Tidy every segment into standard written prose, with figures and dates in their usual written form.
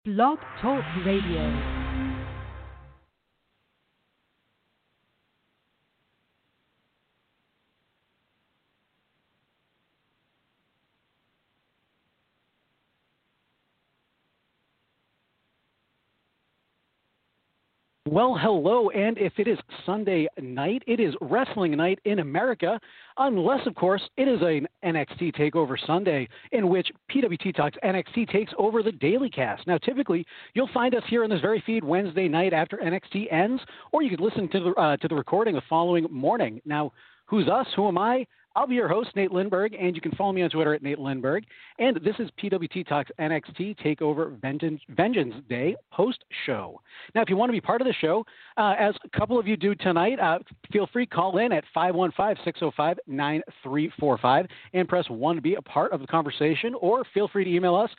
Blog Talk Radio. Well, hello, and if it is Sunday night, it is wrestling night in America, unless, of course, it is an NXT TakeOver Sunday in which PWT Talks NXT takes over the Daily Cast. Now, typically, you'll find us here on this very feed Wednesday night after NXT ends, or you could listen to the recording the following morning. Now, who's us? Who am I? I'll be your host, Nate Lindberg, and you can follow me on Twitter at Nate Lindberg. And this is PWT Talks NXT TakeOver Vengeance Day post-show. Now, if you want to be part of the show, as a couple of you do tonight, feel free to call in at 515-605-9345 and press 1 to be a part of the conversation, or feel free to email us,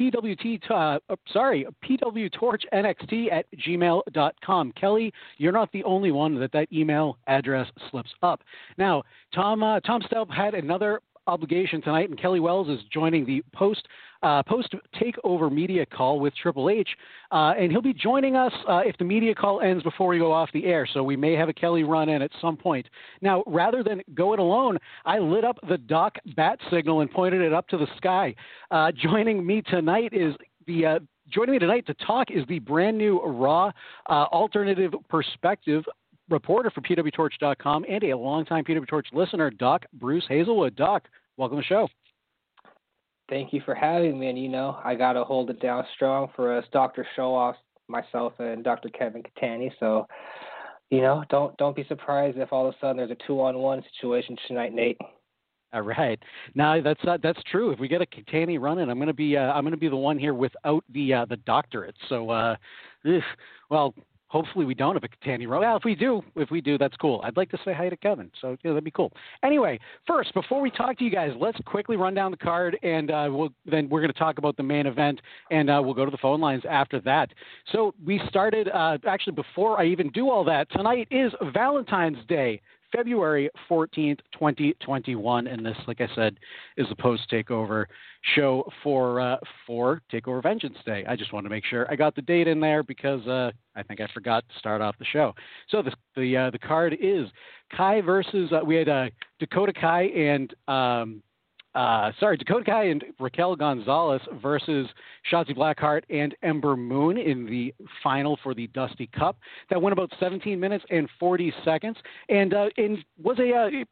pwtorchnxt@gmail.com. Kelly, you're not the only one that email address slips up. Now, Tom Stelp had another obligation tonight, and Kelly Wells is joining the post takeover media call with Triple H, and he'll be joining us if the media call ends before we go off the air. So we may have a Kelly run in at some point. Now, rather than go it alone, I lit up the Doc bat signal and pointed it up to the sky. Joining me tonight to talk is the brand new Raw alternative perspective reporter for PWTorch.com and a longtime PW Torch listener, Doc Bruce Hazelwood. Doc, welcome to the show. Thank you for having me. And, I got to hold it down strong for us, Dr. Showoff, myself, and Dr. Kevin Catani. So, don't be surprised if all of a sudden there's a 2-on-1 situation tonight, Nate. All right. Now that's true. If we get a Catani running, I'm going to be the one here without the doctorate. So, well. Hopefully we don't have a Catani run. Well, if we do, that's cool. I'd like to say hi to Kevin, so that'd be cool. Anyway, first, before we talk to you guys, let's quickly run down the card, and we're going to talk about the main event, and we'll go to the phone lines after that. So we started, actually, before I even do all that, tonight is Valentine's Day, February 14th, 2021, and this, like I said, is the post-takeover show for TakeOver Vengeance Day. I just want to make sure I got the date in there because I think I forgot to start off the show. So the card is Kai versus we had Dakota Kai and Raquel Gonzalez versus Shotzi Blackheart and Ember Moon in the final for the Dusty Cup. That went about 17 minutes and 40 seconds, and was a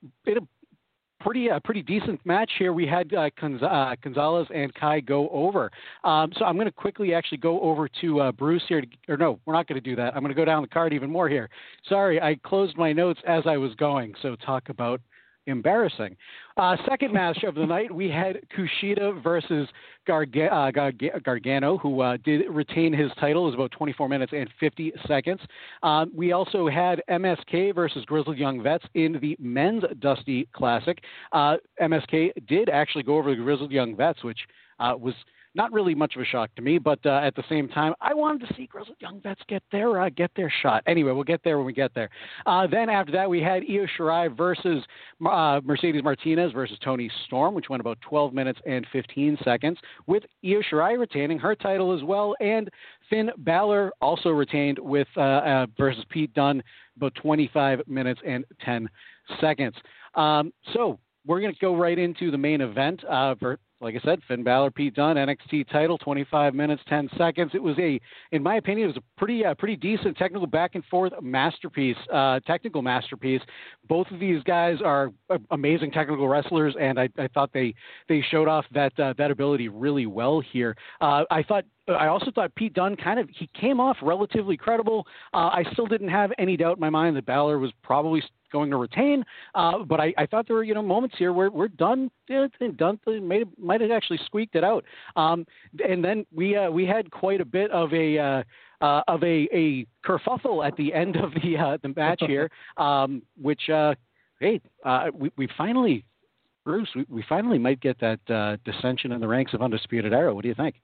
pretty decent match here. We had Gonzalez and Kai go over. So I'm going to quickly actually go over to Bruce here. No, we're not going to do that. I'm going to go down the card even more here. Sorry, I closed my notes as I was going. So talk about embarrassing. Second match of the night, we had Kushida versus Gargano, who did retain his title. It was about 24 minutes and 50 seconds. We also had MSK versus Grizzled Young Vets in the men's Dusty Classic. MSK did actually go over the Grizzled Young Vets, which was not really much of a shock to me, but at the same time, I wanted to see Grizzled Young Vets get their shot. Anyway, we'll get there when we get there. Then after that, we had Io Shirai versus Mercedes Martinez versus Toni Storm, which went about 12 minutes and 15 seconds, with Io Shirai retaining her title as well, and Finn Balor also retained with versus Pete Dunne, about 25 minutes and 10 seconds. So we're going to go right into the main event. Like I said, Finn Balor, Pete Dunne, NXT title, 25 minutes, 10 seconds. It was in my opinion, it was a pretty decent technical back and forth technical masterpiece. Both of these guys are amazing technical wrestlers, and I thought they showed off that ability really well here. I also thought Pete Dunne he came off relatively credible. I still didn't have any doubt in my mind that Balor was probably going to retain, but I thought there were moments here where Dunne might have actually squeaked it out, and then we had quite a bit of a kerfuffle at the end of the match here, which we finally, Bruce, we finally might get that dissension in the ranks of Undisputed Era. What do you think?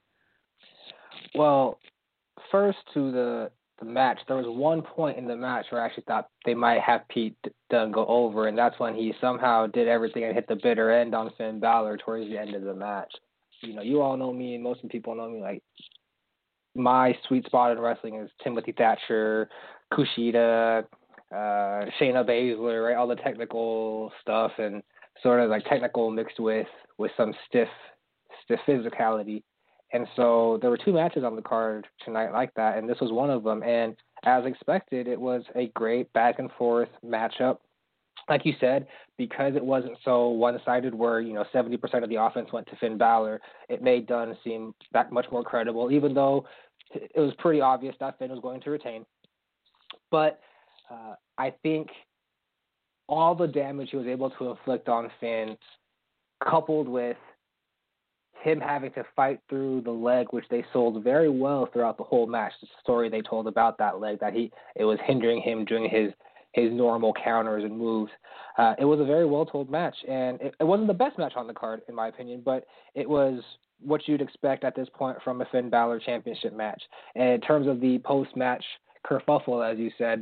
Well, first to the match, there was one point in the match where I actually thought they might have Pete Dunne go over, and that's when he somehow did everything and hit the bitter end on Finn Balor towards the end of the match. You all know me, and most of the people know me, like, my sweet spot in wrestling is Timothy Thatcher, Kushida, Shayna Baszler, right? All the technical stuff and sort of like technical mixed with some stiff physicality. And so there were two matches on the card tonight like that, and this was one of them. And as expected, it was a great back and forth matchup. Like you said, because it wasn't so one-sided where, 70% of the offense went to Finn Balor, it made Dunn seem that much more credible, even though it was pretty obvious that Finn was going to retain. But I think all the damage he was able to inflict on Finn, coupled with him having to fight through the leg, which they sold very well throughout the whole match, the story they told about that leg, that it was hindering him doing his normal counters and moves. It was a very well-told match, and it wasn't the best match on the card, in my opinion, but it was what you'd expect at this point from a Finn Balor championship match. And in terms of the post-match kerfuffle, as you said,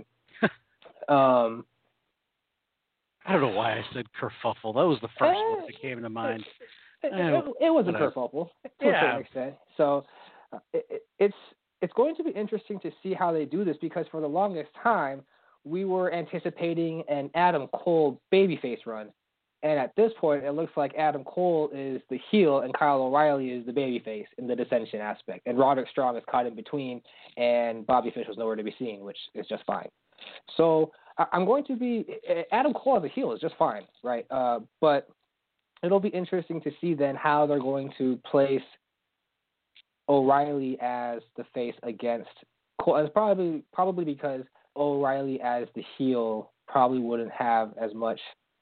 I don't know why I said kerfuffle. That was the first one that came to mind. It was a kerfuffle to a certain extent. So it's going to be interesting to see how they do this, because for the longest time, we were anticipating an Adam Cole babyface run. And at this point, it looks like Adam Cole is the heel and Kyle O'Reilly is the babyface in the dissension aspect. And Roderick Strong is caught in between, and Bobby Fish was nowhere to be seen, which is just fine. So I'm going to be – Adam Cole as a heel is just fine, right? But it'll be interesting to see then how they're going to place O'Reilly as the face against Cole. And it's probably because – O'Reilly as the heel probably wouldn't have as much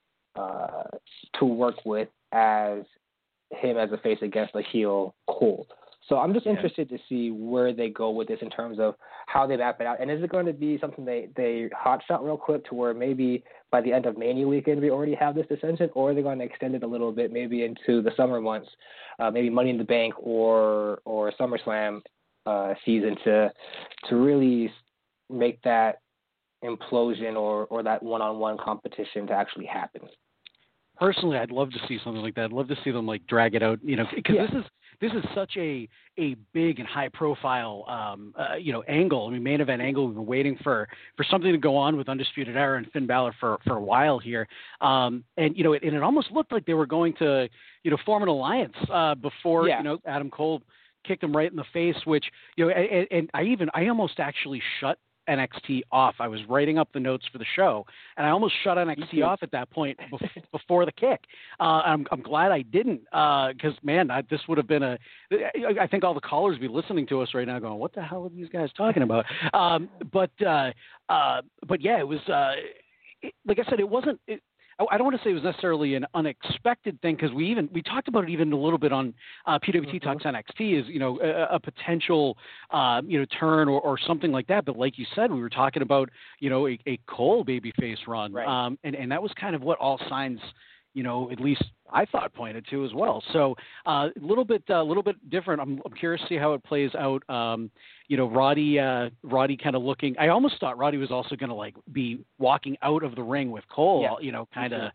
to work with as him as a face against the heel Cole. So I'm just interested to see where they go with this in terms of how they map it out. And is it going to be something they hot shot real quick to where maybe by the end of Mania weekend we already have this dissension, or are they going to extend it a little bit, maybe into the summer months, maybe Money in the Bank or SummerSlam season to really make that implosion or that one-on-one competition to actually happen? Personally, I'd love to see something like that. I'd love to see them drag it out, because this is such a big and high profile angle. I mean, main event angle. We've been waiting for something to go on with Undisputed Era and Finn Balor for a while here. And it almost looked like they were going to form an alliance before Adam Cole kicked him right in the face, which and I almost actually shut NXT off. I was writing up the notes for the show, and I almost shut NXT off at that point before the kick. I'm glad I didn't, because man, this would have been I think all the callers would be listening to us right now, going, "What the hell are these guys talking about?" But yeah, it was like I said, it wasn't. I don't want to say it was necessarily an unexpected thing, because we talked about it even a little bit on PWT Talks NXT is a potential turn or something like that. But like you said, we were talking about a Cole babyface run, right. And that was kind of what all signs at least I thought pointed to as well. So a little bit different. I'm curious to see how it plays out. Roddy kind of looking. I almost thought Roddy was also going to be walking out of the ring with Cole. Kind of.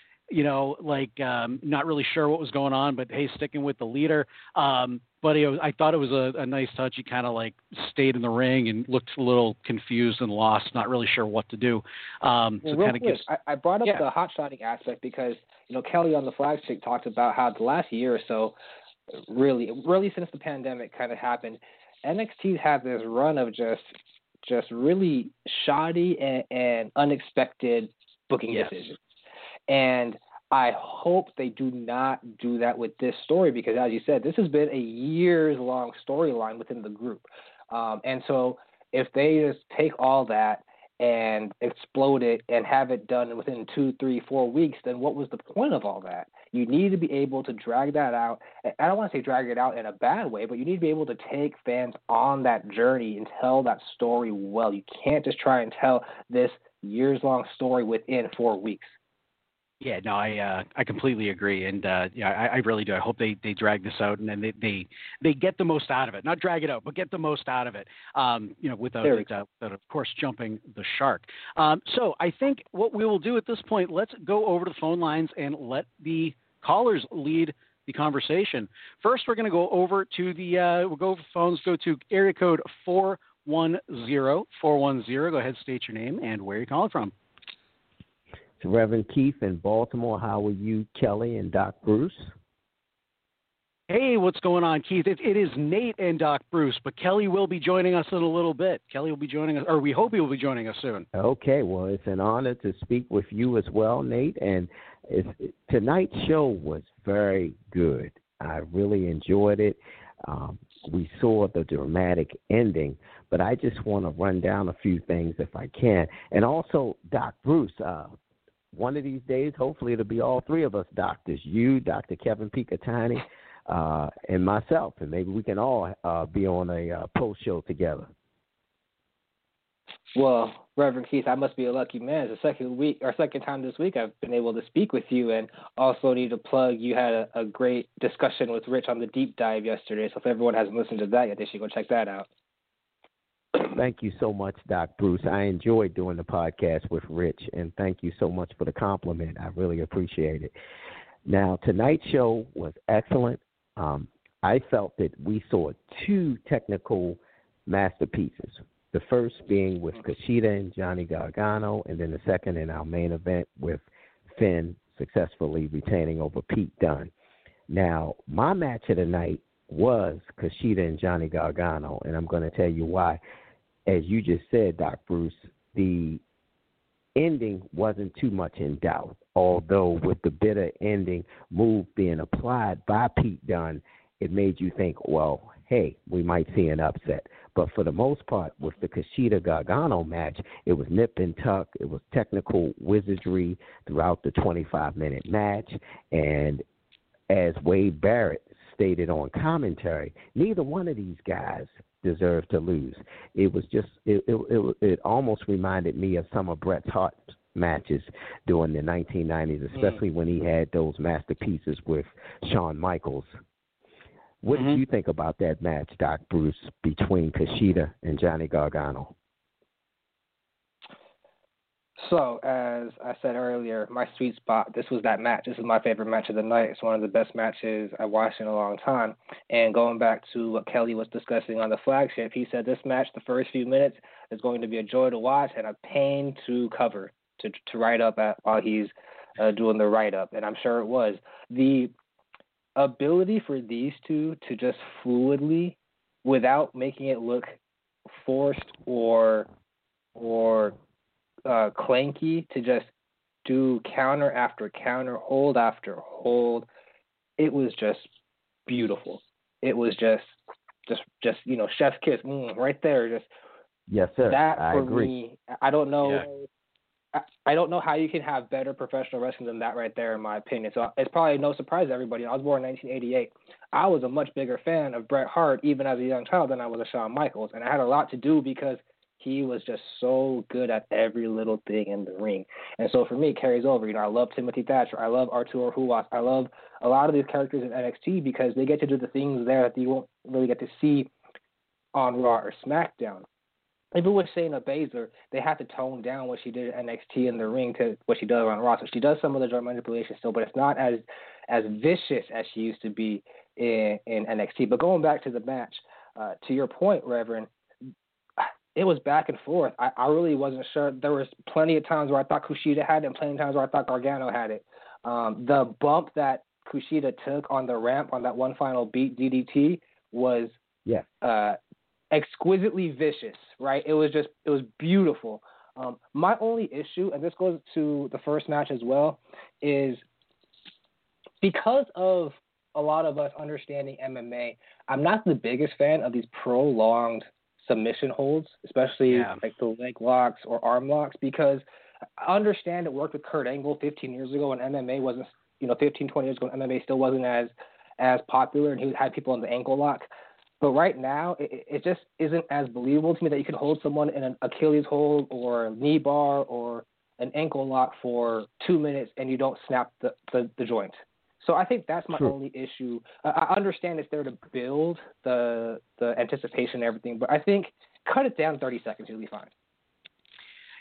Not really sure what was going on, but hey, sticking with the leader. But I thought it was a nice touch. He kind of stayed in the ring and looked a little confused and lost, not really sure what to do. So kind of gives. I brought up the hot shotting aspect because Kelly on the Flagstick talked about how the last year or so, really since the pandemic kind of happened, NXT's had this run of just really shoddy and unexpected booking decisions. And I hope they do not do that with this story, because as you said, this has been a years-long storyline within the group. And so if they just take all that and explode it and have it done within 2, 3, 4 weeks, then what was the point of all that? You need to be able to drag that out. I don't want to say drag it out in a bad way, but you need to be able to take fans on that journey and tell that story well. You can't just try and tell this years-long story within 4 weeks. Yeah, no, I completely agree, and I really do. I hope they drag this out and then they get the most out of it. Not drag it out, but get the most out of it. Without of course jumping the shark. So I think what we will do at this point, let's go over to the phone lines and let the callers lead the conversation. First, we're going to go over to we'll go over phones, go to area code 410. 410. Go ahead, state your name and where you're calling from. It's Reverend Keith in Baltimore. How are you, Kelly and Doc Bruce? Hey, what's going on, Keith? It is Nate and Doc Bruce, but Kelly will be joining us in a little bit. Kelly will be joining us, or we hope he will be joining us soon. Okay, well, it's an honor to speak with you as well, Nate. And tonight's show was very good. I really enjoyed it. We saw the dramatic ending, but I just want to run down a few things if I can. And also, Doc Bruce, one of these days, hopefully it'll be all three of us doctors, you, Dr. Kevin Picatinny, and myself, and maybe we can all be on a post show together. Well, Reverend Keith, I must be a lucky man. It's the second time this week I've been able to speak with you, and also need to plug. You had a great discussion with Rich on the deep dive yesterday. So if everyone hasn't listened to that yet, they should go check that out. Thank you so much, Doc Bruce. I enjoyed doing the podcast with Rich, and thank you so much for the compliment. I really appreciate it. Now, tonight's show was excellent. I felt that we saw two technical masterpieces. The first being with Kushida and Johnny Gargano, and then the second in our main event with Finn successfully retaining over Pete Dunne. Now, my match of the night was Kushida and Johnny Gargano, and I'm going to tell you why. As you just said, Doc Bruce, the ending wasn't too much in doubt, although with the bitter ending move being applied by Pete Dunne, it made you think, well, hey, we might see an upset. But for the most part, with the Kushida-Gargano match, it was nip and tuck. It was technical wizardry throughout the 25-minute match. And as Wade Barrett stated on commentary, neither one of these guys deserved to lose. It was just, it almost reminded me of some of Bret Hart's matches during the 1990s, especially when he had those masterpieces with Shawn Michaels. What did you think about that match, Doc Bruce, between Kushida and Johnny Gargano? So, as I said earlier, my sweet spot, this was that match. This is my favorite match of the night. It's one of the best matches I watched in a long time. And going back to what Kelly was discussing on the flagship, he said this match, the first few minutes, is going to be a joy to watch and a pain to cover, to write up at while he's doing the write-up. And I'm sure it was. The ability for these two to just fluidly, without making it look forced or clanky, to just do counter after counter, hold after hold. It was just beautiful. It was just chef's kiss right there. Just yes, sir. That I for agree. me, I don't know. Yeah. I don't know how you can have better professional wrestling than that right there, in my opinion. So it's probably no surprise to everybody. I was born in 1988. I was a much bigger fan of Bret Hart, even as a young child, than I was of Shawn Michaels. And I had a lot to do because he was just so good at every little thing in the ring. And so for me, it carries over. I love Timothy Thatcher. I love Arturo Ruas. I love a lot of these characters in NXT because they get to do the things there that you won't really get to see on Raw or SmackDown. Even with Shayna Baszler, they had to tone down what she did at NXT in the ring to what she does on Raw. So she does some of the joint manipulation still, but it's not as vicious as she used to be in NXT. But going back to the match, to your point, Reverend, it was back and forth. I really wasn't sure. There was plenty of times where I thought Kushida had it and plenty of times where I thought Gargano had it. The bump that Kushida took on the ramp on that one final beat DDT was exquisitely vicious, right? It was beautiful. My only issue, and this goes to the first match as well, is because of a lot of us understanding MMA, I'm not the biggest fan of these prolonged submission holds, especially like the leg locks or arm locks, because I understand it worked with Kurt Angle 15 years ago when MMA wasn't, 15, 20 years ago when MMA still wasn't as popular and he had people on the ankle lock. But right now, it just isn't as believable to me that you can hold someone in an Achilles hold or a knee bar or an ankle lock for 2 minutes and you don't snap the joint. So I think that's my only issue. I understand it's there to build the anticipation and everything, but I think cut it down 30 seconds, you'll be fine.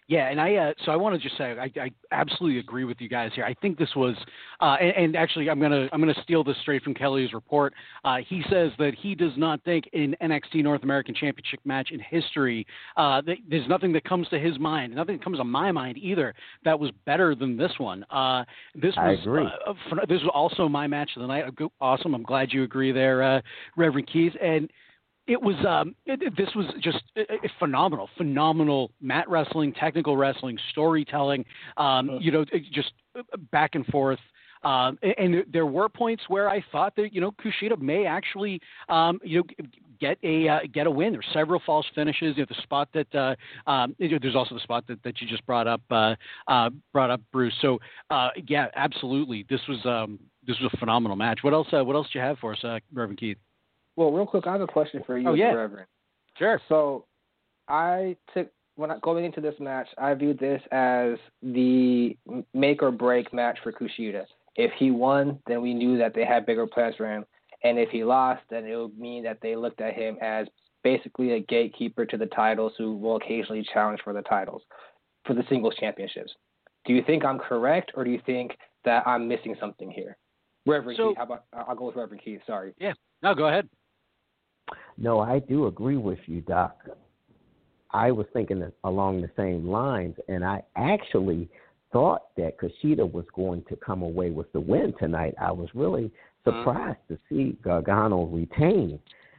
Yeah, and I want to just say I absolutely agree with you guys here. I think this was, and actually I'm gonna steal this straight from Kelly's report. He says that he does not think in NXT North American Championship match in history, that there's nothing that comes to his mind, nothing that comes to my mind either, that was better than this one. I agree. This was also my match of the night. Awesome. I'm glad you agree there, Reverend Keith. And it was this was just phenomenal mat wrestling, technical wrestling, storytelling, just back and forth. And there were points where I thought that Kushida may actually get a win. There's several false finishes. The spot that there's also the spot that you just brought up, Bruce. So yeah, absolutely, this was a phenomenal match. What else do you have for us, Reverend Keith? Well, real quick, I have a question for you, Reverend. Sure. So, going into this match, I viewed this as the make or break match for Kushida. If he won, then we knew that they had bigger plans for him, and if he lost, then it would mean that they looked at him as basically a gatekeeper to the titles who will occasionally challenge for the titles, for the singles championships. Do you think I'm correct, or do you think that I'm missing something here? Reverend Keith, how about I'll go with Reverend Keith. Sorry. Yeah. No, go ahead. No, I do agree with you, Doc. I was thinking along the same lines, and I actually thought that Kushida was going to come away with the win tonight. I was really surprised to see Gargano retain,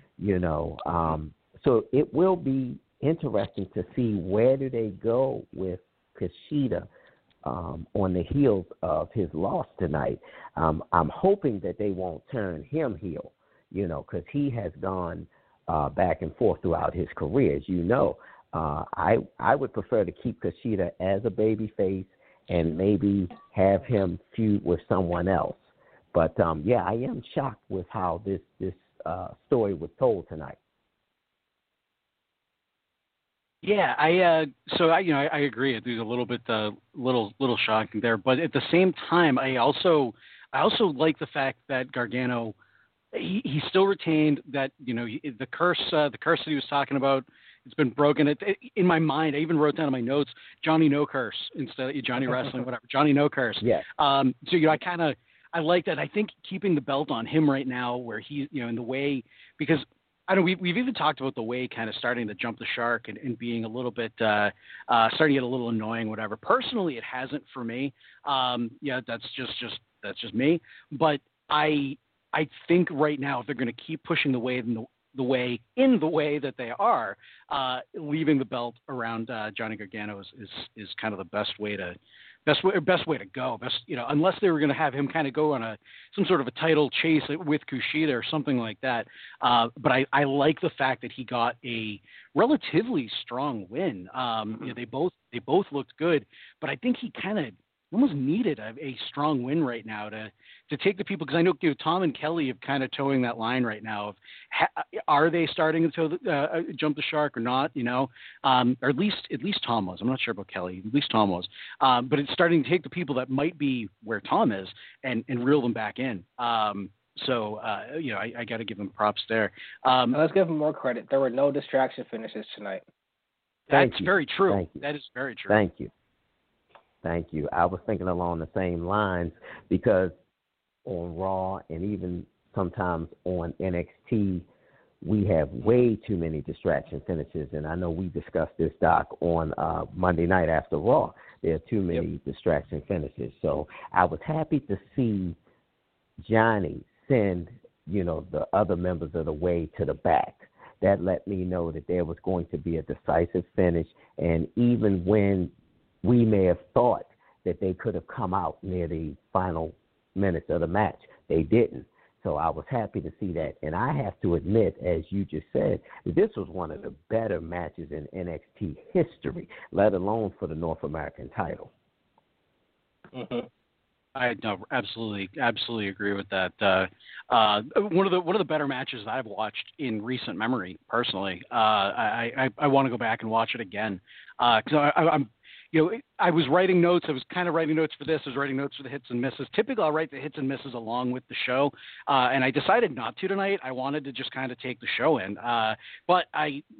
So it will be interesting to see where do they go with Kushida on the heels of his loss tonight. I'm hoping that they won't turn him heel, because he has gone back and forth throughout his career, as you know. I would prefer to keep Kushida as a babyface and maybe have him feud with someone else. But, I am shocked with how this story was told tonight. Yeah, I agree. There's a little bit little shocking there, but at the same time, I also like the fact that Gargano he still retained that the curse that he was talking about. It's been broken. In my mind, I even wrote down in my notes Johnny No Curse instead of Johnny Wrestling, whatever. Johnny No Curse. Yeah. So I like that. I think keeping the belt on him right now, where he in the way, because I know we've even talked about the way kind of starting to jump the shark and being a little bit starting to get a little annoying, whatever. Personally, it hasn't for me. That's just me. But I think right now, if they're going to keep pushing the way that they are, leaving the belt around Johnny Gargano is kind of the best way to go. Unless they were going to have him kind of go on some sort of a title chase with Kushida or something like that. But I like the fact that he got a relatively strong win. They both looked good, but I think he kind of almost needed a strong win right now to take the people, because I know Tom and Kelly have kind of towing that line right now of are they starting to jump the shark or not, or at least Tom was. I'm not sure about Kelly. At least Tom was. But it's starting to take the people that might be where Tom is and reel them back in. I got to give them props there. Let's give them more credit. There were no distraction finishes tonight. That's very true. That is very true. Thank you. I was thinking along the same lines, because on Raw and even sometimes on NXT, we have way too many distraction finishes. And I know we discussed this, Doc, on Monday night after Raw. There are too many distraction finishes. So I was happy to see Johnny send, the other members of the Way to the back. That let me know that there was going to be a decisive finish. And even when we may have thought that they could have come out near the final minutes of the match, they didn't. So I was happy to see that. And I have to admit, as you just said, that this was one of the better matches in NXT history, let alone for the North American title. Mm-hmm. I absolutely agree with that. One of the better matches that I've watched in recent memory, personally. I want to go back and watch it again, because I'm. I was writing notes. I was kind of writing notes for this. I was writing notes for the hits and misses. Typically, I'll write the hits and misses along with the show, and I decided not to tonight. I wanted to just kind of take the show in, but I was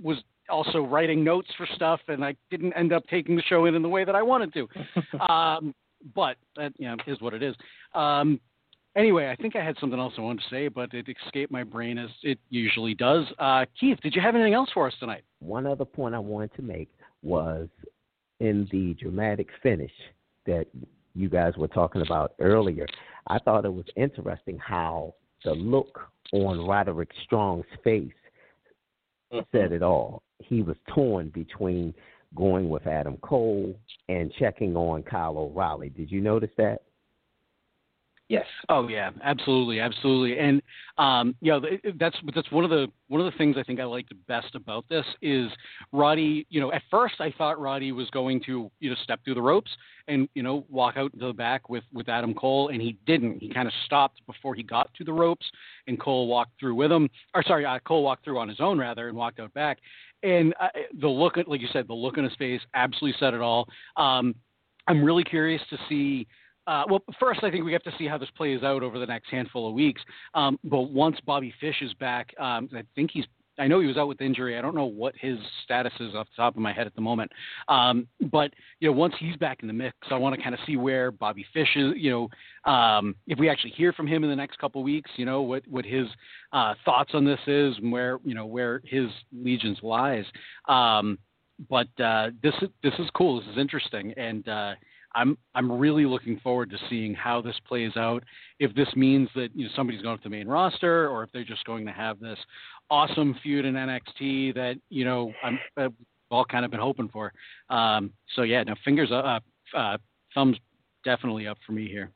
also writing notes for stuff, and I didn't end up taking the show in the way that I wanted to. But that, is what it is. Anyway, I think I had something else I wanted to say, but it escaped my brain as it usually does. Keith, did you have anything else for us tonight? One other point I wanted to make was in the dramatic finish that you guys were talking about earlier. I thought it was interesting how the look on Roderick Strong's face said it all. He was torn between going with Adam Cole and checking on Kyle O'Reilly. Did you notice that? Yes. Oh yeah, absolutely, and that's one of the things I think I liked best about this is Roddy. At first I thought Roddy was going to step through the ropes and walk out to the back with Adam Cole, and he didn't. He kind of stopped before he got to the ropes, and Cole walked through with him. Cole walked through on his own rather, and walked out back. And the look, like you said, the look on his face absolutely said it all. I'm really curious to see. Well, first, I think we have to see how this plays out over the next handful of weeks. But once Bobby Fish is back, I know he was out with injury. I don't know what his status is off the top of my head at the moment. But once he's back in the mix, I want to kind of see where Bobby Fish is. If we actually hear from him in the next couple of weeks, what his thoughts on this is, and where his allegiance lies. But this is cool. This is interesting, and I'm really looking forward to seeing how this plays out. If this means that somebody's going up to the main roster, or if they're just going to have this awesome feud in NXT that I've all kind of been hoping for. So yeah, no, fingers up, thumbs definitely up for me here.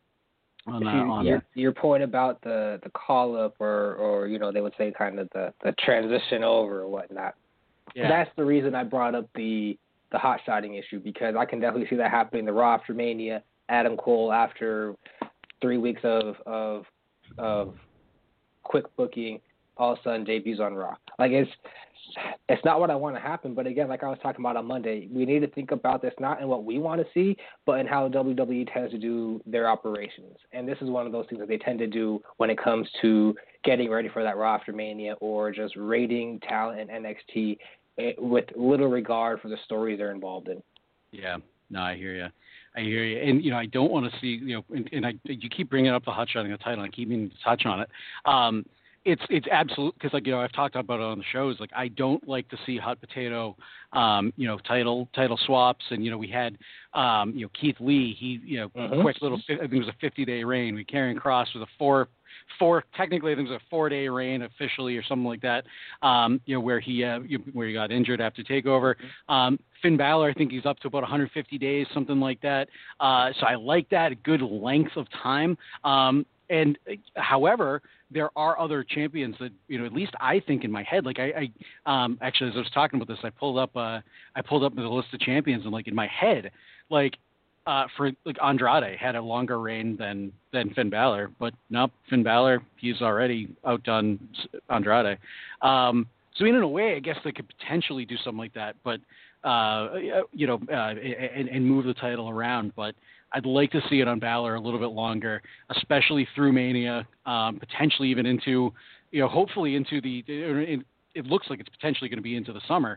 Your point about the call up, or they would say kind of the transition over or whatnot. Yeah. That's the reason I brought up the hot shotting issue, because I can definitely see that happening. The Raw after Mania, Adam Cole after 3 weeks of quick booking, all of a sudden debuts on Raw. Like it's not what I want to happen, but again, like I was talking about on Monday, we need to think about this not in what we want to see, but in how WWE tends to do their operations. And this is one of those things that they tend to do when it comes to getting ready for that Raw after Mania, or just rating talent in NXT with little regard for the stories they're involved in. Yeah, no, I hear you. And, I don't want to see, you keep bringing up the hot shotting the title, and I keep meaning to touch on it. It's absolute, because I've talked about it on the shows. Like, I don't like to see hot potato, title swaps. And we had, Keith Lee. He, quick little. I think it was a 50-day reign. We Karrion Kross with a technically I think it was a 4-day reign officially or something like that. Where he got injured after Takeover. Finn Balor, I think he's up to about 150 days, something like that. So I like that, a good length of time. And however, there are other champions that, at least I think in my head, like I actually, as I was talking about this, I pulled up the list of champions, and like in my head, for Andrade had a longer reign than Finn Balor, but nope, Finn Balor, he's already outdone Andrade. So in a way, I guess they could potentially do something like that, but and move the title around, but I'd like to see it on Balor a little bit longer, especially through Mania, potentially even into, hopefully into it looks like it's potentially going to be into the summer,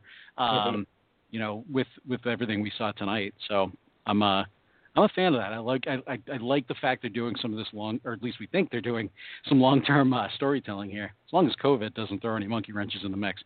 with everything we saw tonight. So I'm a fan of that. I like the fact they're doing some of this or at least we think they're doing some long-term storytelling here, as long as COVID doesn't throw any monkey wrenches in the mix.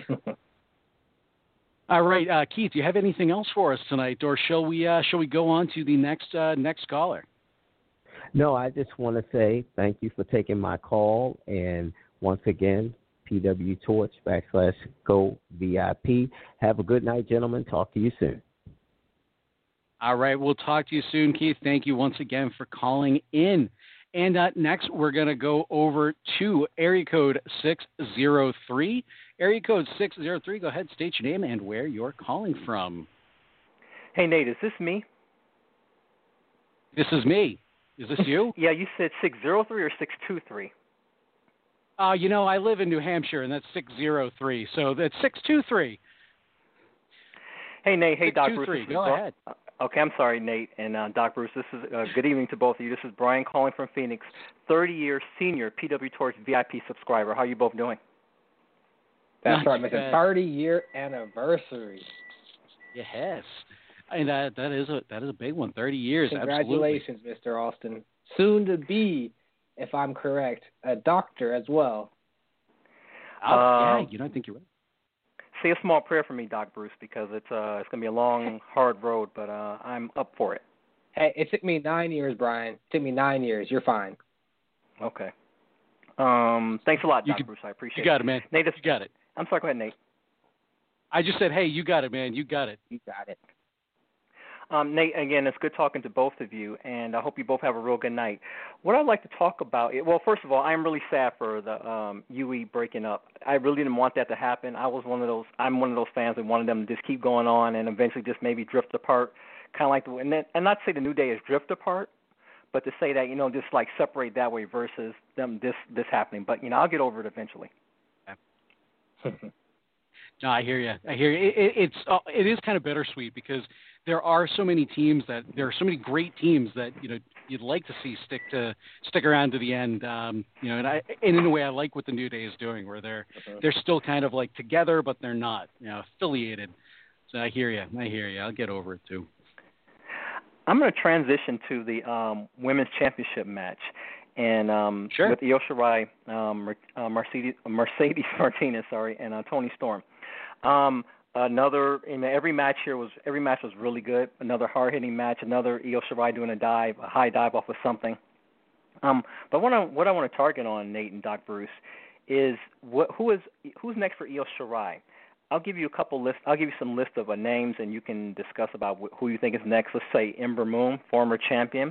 All right, Keith, do you have anything else for us tonight, or shall we go on to the next caller? No, I just want to say thank you for taking my call, and once again, PW Torch /Go VIP. Have a good night, gentlemen. Talk to you soon. All right, we'll talk to you soon, Keith. Thank you once again for calling in. And next, we're going to go over to area code 603. Area code 603, go ahead, state your name and where you're calling from. Hey, Nate, is this me? This is me. Is this you? Yeah, you said 603 or 623? I live in New Hampshire, and that's 603, so that's 623. Hey, Nate. Hey, Doc Bruce. Go ahead. Okay, I'm sorry, Nate and Doc Bruce. This is good evening to both of you. This is Brian calling from Phoenix, 30-year senior PW Torch VIP subscriber. How are you both doing? That's right, Mr. 30-year anniversary. Yes. And that is a big one. 30 years. Congratulations, absolutely. Mr. Alston. Soon to be, if I'm correct, a doctor as well. Yeah, I think you're right. Say a small prayer for me, Doc Bruce, because it's going to be a long, hard road, but I'm up for it. Hey, it took me 9 years, Brian. It took me 9 years. You're fine. Okay. Thanks a lot, Doc Bruce. I appreciate it. You got it, man. Nate, you got it. I'm sorry. Go ahead, Nate. I just said, hey, you got it, man. You got it. You got it. Nate, again, it's good talking to both of you, and I hope you both have a real good night. What I'd like to talk about, well, first of all, I'm really sad for the UE breaking up. I really didn't want that to happen. I'm one of those fans that wanted them to just keep going on and eventually just maybe drift apart, kind of like and not to say the New Day is drift apart, but to say that, just like separate that way versus them this happening. But, I'll get over it eventually. No, I hear you. It is kind of bittersweet because there are so many great teams that you'd like to see stick around to the end. And in a way, I like what the New Day is doing, where they're still kind of like together, but they're not affiliated. So I hear you. I'll get over it too. I'm going to transition to the women's championship match. And sure. With Io Shirai, Mercedes Martinez, and Toni Storm. Every match was really good. Another hard-hitting match. Another Io Shirai doing a high dive off of something. But what I want to target on, Nate and Doc Bruce, is who's next for Io Shirai. I'll give you some list of names, and you can discuss about who you think is next. Let's say Ember Moon, former champion.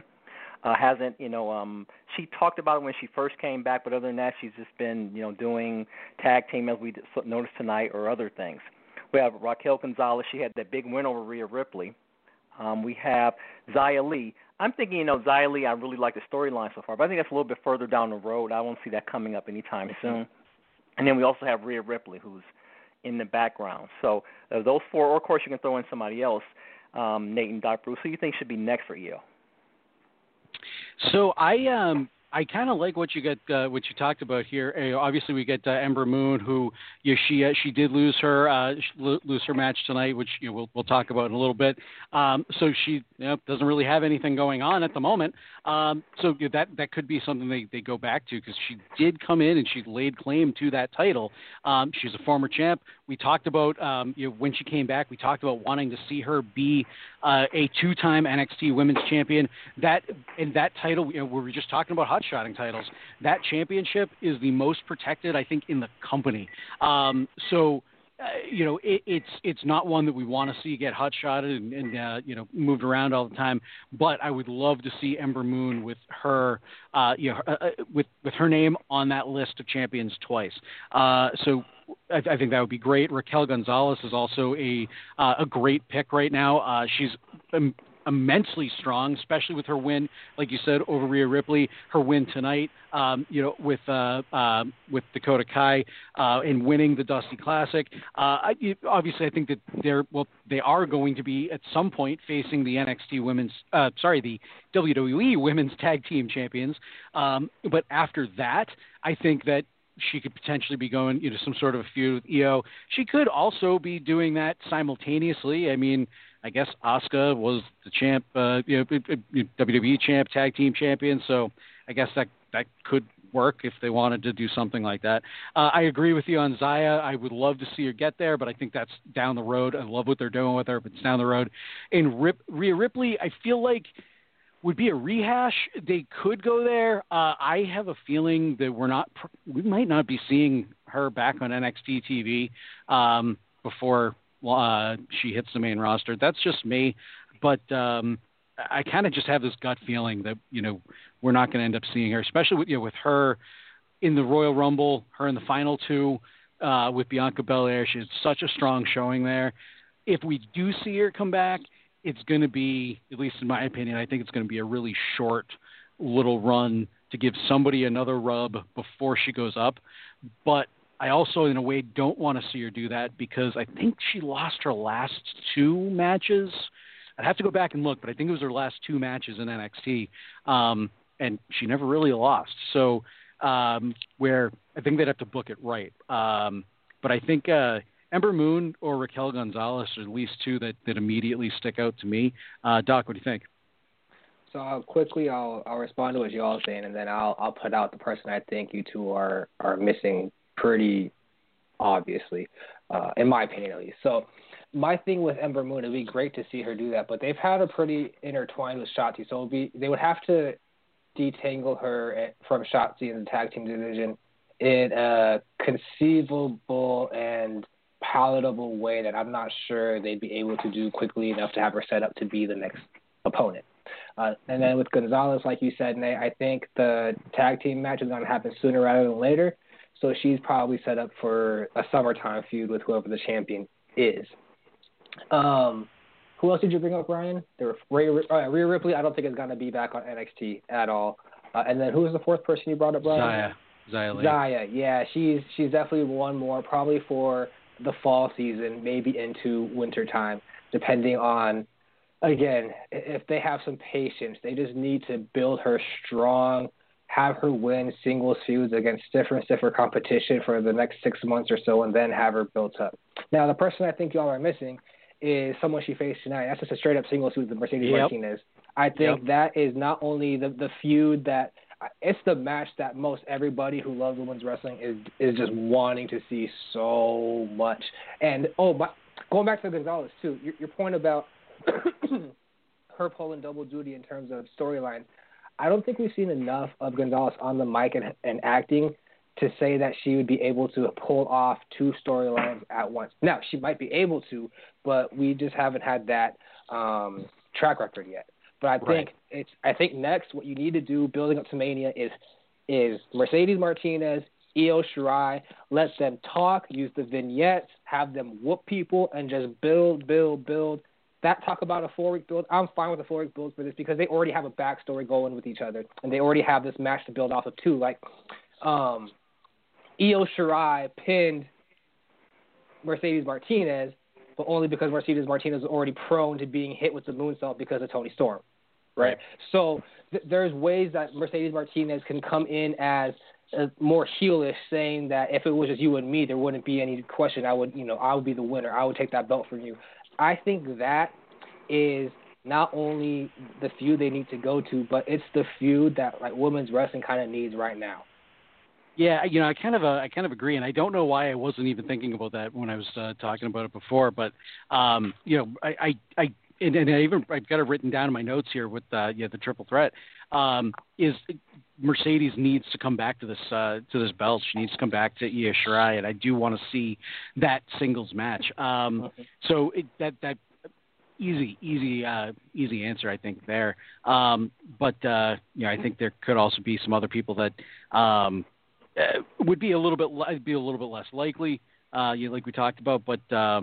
She talked about it when she first came back, but other than that, she's just been, doing tag team as we noticed tonight or other things. We have Raquel Gonzalez. She had that big win over Rhea Ripley. We have Xia Li. I'm thinking, Xia Li, I really like the storyline so far, but I think that's a little bit further down the road. I won't see that coming up anytime soon. And then we also have Rhea Ripley, who's in the background. So those four, or of course you can throw in somebody else, Nate and Doc Bruce. Who do you think should be next for Io? So I kind of like what you talked about here. Obviously, we get Ember Moon, who she did lose her match tonight, which we'll talk about in a little bit. So she doesn't really have anything going on at the moment. So that could be something they go back to, because she did come in and she laid claim to that title. She's a former champ. We talked about when she came back. We talked about wanting to see her be a two-time NXT Women's Champion. That title, we were just talking about hot-shotting titles. That championship is the most protected, I think, in the company. It's not one that we want to see get hot-shotted and moved around all the time. But I would love to see Ember Moon with her, with her name on that list of champions twice. So I think that would be great. Raquel Gonzalez is also a great pick right now. She's immensely strong, especially with her win, like you said, over Rhea Ripley. Her win tonight, with Dakota Kai, in winning the Dusty Classic. Obviously, I think that they are going to be at some point facing the the WWE Women's Tag Team Champions. But after that, I think that she could potentially be going, some sort of a feud with Io. She could also be doing that simultaneously. I mean, I guess Asuka was the champ, WWE champ, tag team champion. So I guess that could work if they wanted to do something like that. I agree with you on Xia. I would love to see her get there, but I think that's down the road. I love what they're doing with her, but it's down the road. And Rhea Ripley, I feel like would be a rehash. They could go there. I have a feeling that we might not be seeing her back on NXT TV before she hits the main roster. That's just me, but I kind of just have this gut feeling that we're not going to end up seeing her, especially with her in the Royal Rumble, her in the final two with Bianca Belair. She had such a strong showing there. If we do see her come back, it's going to be, at least in my opinion, I think it's going to be a really short little run to give somebody another rub before she goes up. But I also, in a way, don't want to see her do that, because I think she lost her last two matches. I'd have to go back and look, but I think it was her last two matches in NXT, and she never really lost. So where I think they'd have to book it right. But but I think Ember Moon or Raquel Gonzalez are at least two that immediately stick out to me. Doc, what do you think? So I'll respond to what you all saying, and then I'll put out the person I think you two are missing pretty obviously, in my opinion at least. So my thing with Ember Moon, it'd be great to see her do that, but they've had a pretty intertwined with Shotzi, so they would have to detangle her from Shotzi in the tag team division in a conceivable and palatable way that I'm not sure they'd be able to do quickly enough to have her set up to be the next opponent. And then with Gonzalez, like you said, Nate, I think the tag team match is going to happen sooner rather than later, so she's probably set up for a summertime feud with whoever the champion is. Who else did you bring up, Ryan? There were Rhea Ripley. I don't think is going to be back on NXT at all. And then who was the fourth person you brought up, Ryan? Xia. Yeah, she's definitely one more, probably for the fall season, maybe into winter time, depending on, again, if they have some patience. They just need to build her strong, have her win singles feuds against stiffer competition for the next 6 months or so, and then have her built up. Now, the person I think y'all are missing is someone she faced tonight. That's just a straight-up singles feud with Mercedes Martinez. I think that is not only the feud that – it's the match that most everybody who loves women's wrestling is just wanting to see so much. And, going back to Gonzalez, too, your point about her pulling double duty in terms of storylines, I don't think we've seen enough of Gonzalez on the mic and acting to say that she would be able to pull off two storylines at once. Now, she might be able to, but we just haven't had that track record yet. But I think next what you need to do building up to Mania is Mercedes Martinez, Io Shirai, let them talk, use the vignettes, have them whoop people, and just build. That talk about a 4-week build, I'm fine with a 4-week build for this because they already have a backstory going with each other, and they already have this match to build off of too. Like, Io Shirai pinned Mercedes Martinez, but only because Mercedes Martinez was already prone to being hit with the moonsault because of Toni Storm, right? So there's ways that Mercedes Martinez can come in as more heelish, saying that if it was just you and me, there wouldn't be any question. I would be the winner. I would take that belt from you. I think that is not only the feud they need to go to, but it's the feud that like women's wrestling kind of needs right now. Yeah, I kind of agree, and I don't know why I wasn't even thinking about that when I was talking about it before. But I've got it written down in my notes here with the triple threat. Is Mercedes needs to come back to this belt. She needs to come back to Io Shirai, and I do want to see that singles match. So that easy answer, I think there. But I think there could also be some other people that would be a little bit less likely, like we talked about, but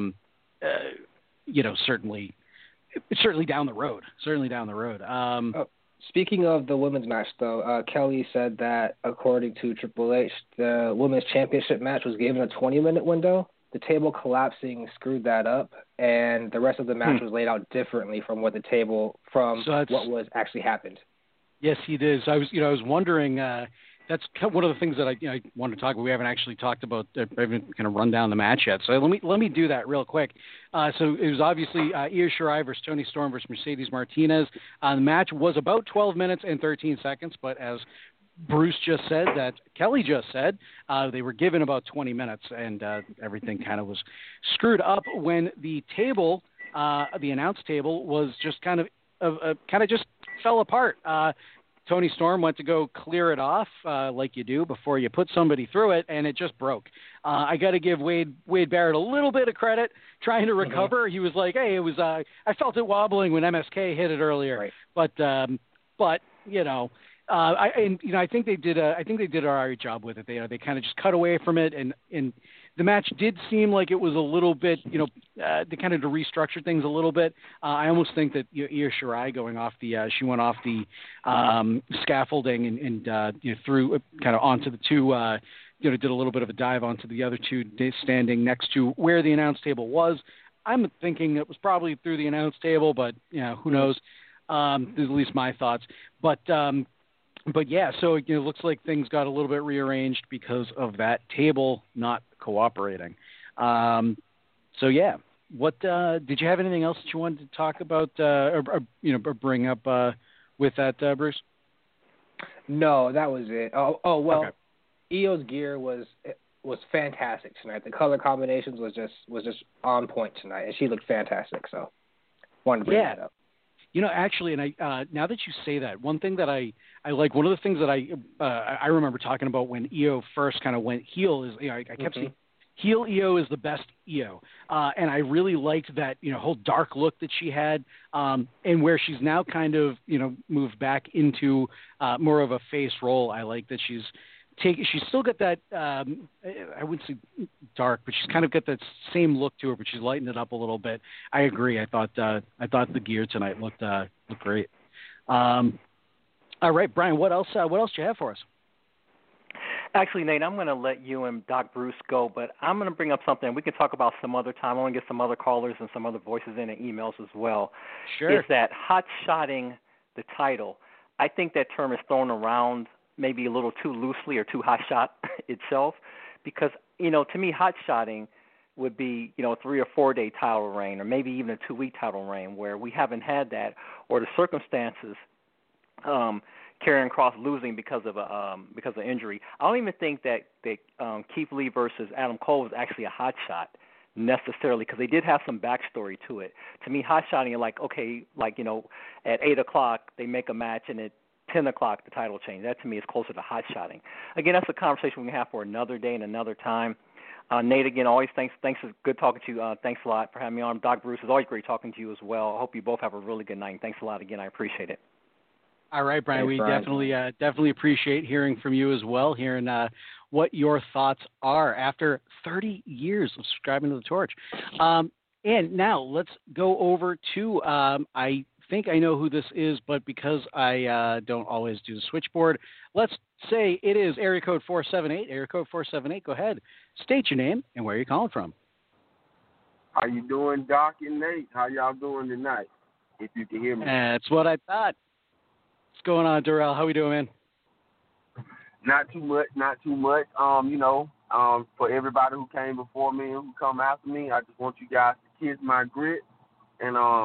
certainly down the road. Speaking of the women's match, though, Kelly said that according to Triple H, the women's championship match was given a 20-minute window. The table collapsing screwed that up, and the rest of the match was laid out differently from what was actually happened. Yes, he did. So I was wondering. That's one of the things that I want to talk about. We haven't actually talked about. I haven't kind of run down the match yet. So let me do that real quick. So it was obviously Io Shirai versus Toni Storm versus Mercedes Martinez. The match was about 12 minutes and 13 seconds, but as Bruce just said, that Kelly just said, they were given about 20 minutes, and everything kind of was screwed up when the table, the announce table, was just kind of just fell apart. Toni Storm went to go clear it off like you do before you put somebody through it, and it just broke. I got to give Wade Barrett a little bit of credit trying to recover. He was like, "Hey, it was I felt it wobbling when MSK hit it earlier." Right. But I think they did an all right job with it. They kind of just cut away from it, and the match did seem like it was a little bit, they kind of to restructure things a little bit. I almost think that Io Shirai going off she went off the scaffolding and threw kind of onto the two, did a little bit of a dive onto the other two standing next to where the announce table was. I'm thinking it was probably through the announce table, but who knows? At least my thoughts. But but yeah, so it looks like things got a little bit rearranged because of that table not cooperating. So yeah, what did you have anything else that you wanted to talk about or bring up with that, Bruce? No, that was it. Oh well, okay. Io's gear was fantastic tonight. The color combinations was just on point tonight, and she looked fantastic. So wanted to bring that up. Actually, and I now that you say that, one thing that I like, one of the things that I remember talking about when Io first kind of went heel is I kept saying heel Io is the best Io, and I really liked that whole dark look that she had, and where she's now kind of moved back into more of a face role. I like that she's still got that I wouldn't say dark, but she's kind of got that same look to her, but she's lightened it up a little bit. I agree. I thought the gear tonight looked great. All right, Brian, what else do you have for us? Actually, Nate, I'm going to let you and Doc Bruce go, but I'm going to bring up something we can talk about some other time. I want to get some other callers and some other voices in and emails as well. Sure. Is that hot-shotting the title? I think that term is thrown around maybe a little too loosely or too hot-shot itself because, to me, hot-shotting would be, a 3 or 4 day title reign or maybe even a 2-week title reign where we haven't had that or the circumstances Karrion Kross losing because of injury. I don't even think that Keith Lee versus Adam Cole was actually a hot shot necessarily because they did have some backstory to it. To me, hot shotting, at 8 o'clock they make a match and at 10 o'clock the title change. That to me is closer to hot shotting. Again, that's a conversation we can have for another day and another time. Nate, again, always thanks. It's good talking to you. Thanks a lot for having me on. Doc Bruce, it's always great talking to you as well. I hope you both have a really good night. Thanks a lot again. I appreciate it. All right, Brian. Thanks, we Brian. definitely appreciate hearing from you as well, hearing what your thoughts are after 30 years of subscribing to the Torch. And now let's go over to I think I know who this is, but because I don't always do the switchboard, let's say it is area code 478. Area code 478. Go ahead. State your name and where you're calling from. How you doing, Doc and Nate? How y'all doing tonight? If you can hear me. That's what I thought. What's going on, Darrell? How we doing, man? Not too much. For everybody who came before me and who come after me, I just want you guys to kiss my grit. And I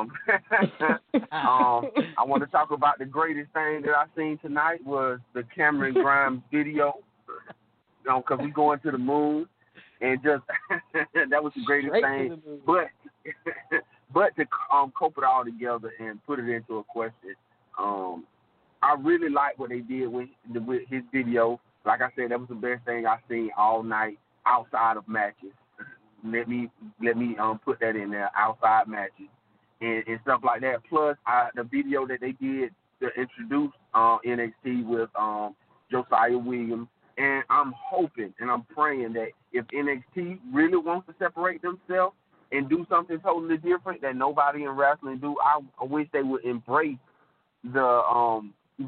want to talk about the greatest thing that I seen tonight was the Cameron Grimes video. Because we going to the moon, and just that was the greatest thing. But to cope it all together and put it into a question, I really like what they did with his video. Like I said, that was the best thing I seen all night outside of matches. Let me put that in there, outside matches and stuff like that. Plus, the video that they did to introduce NXT with Josiah Williams. And I'm hoping and I'm praying that if NXT really wants to separate themselves and do something totally different that nobody in wrestling do, I wish they would embrace the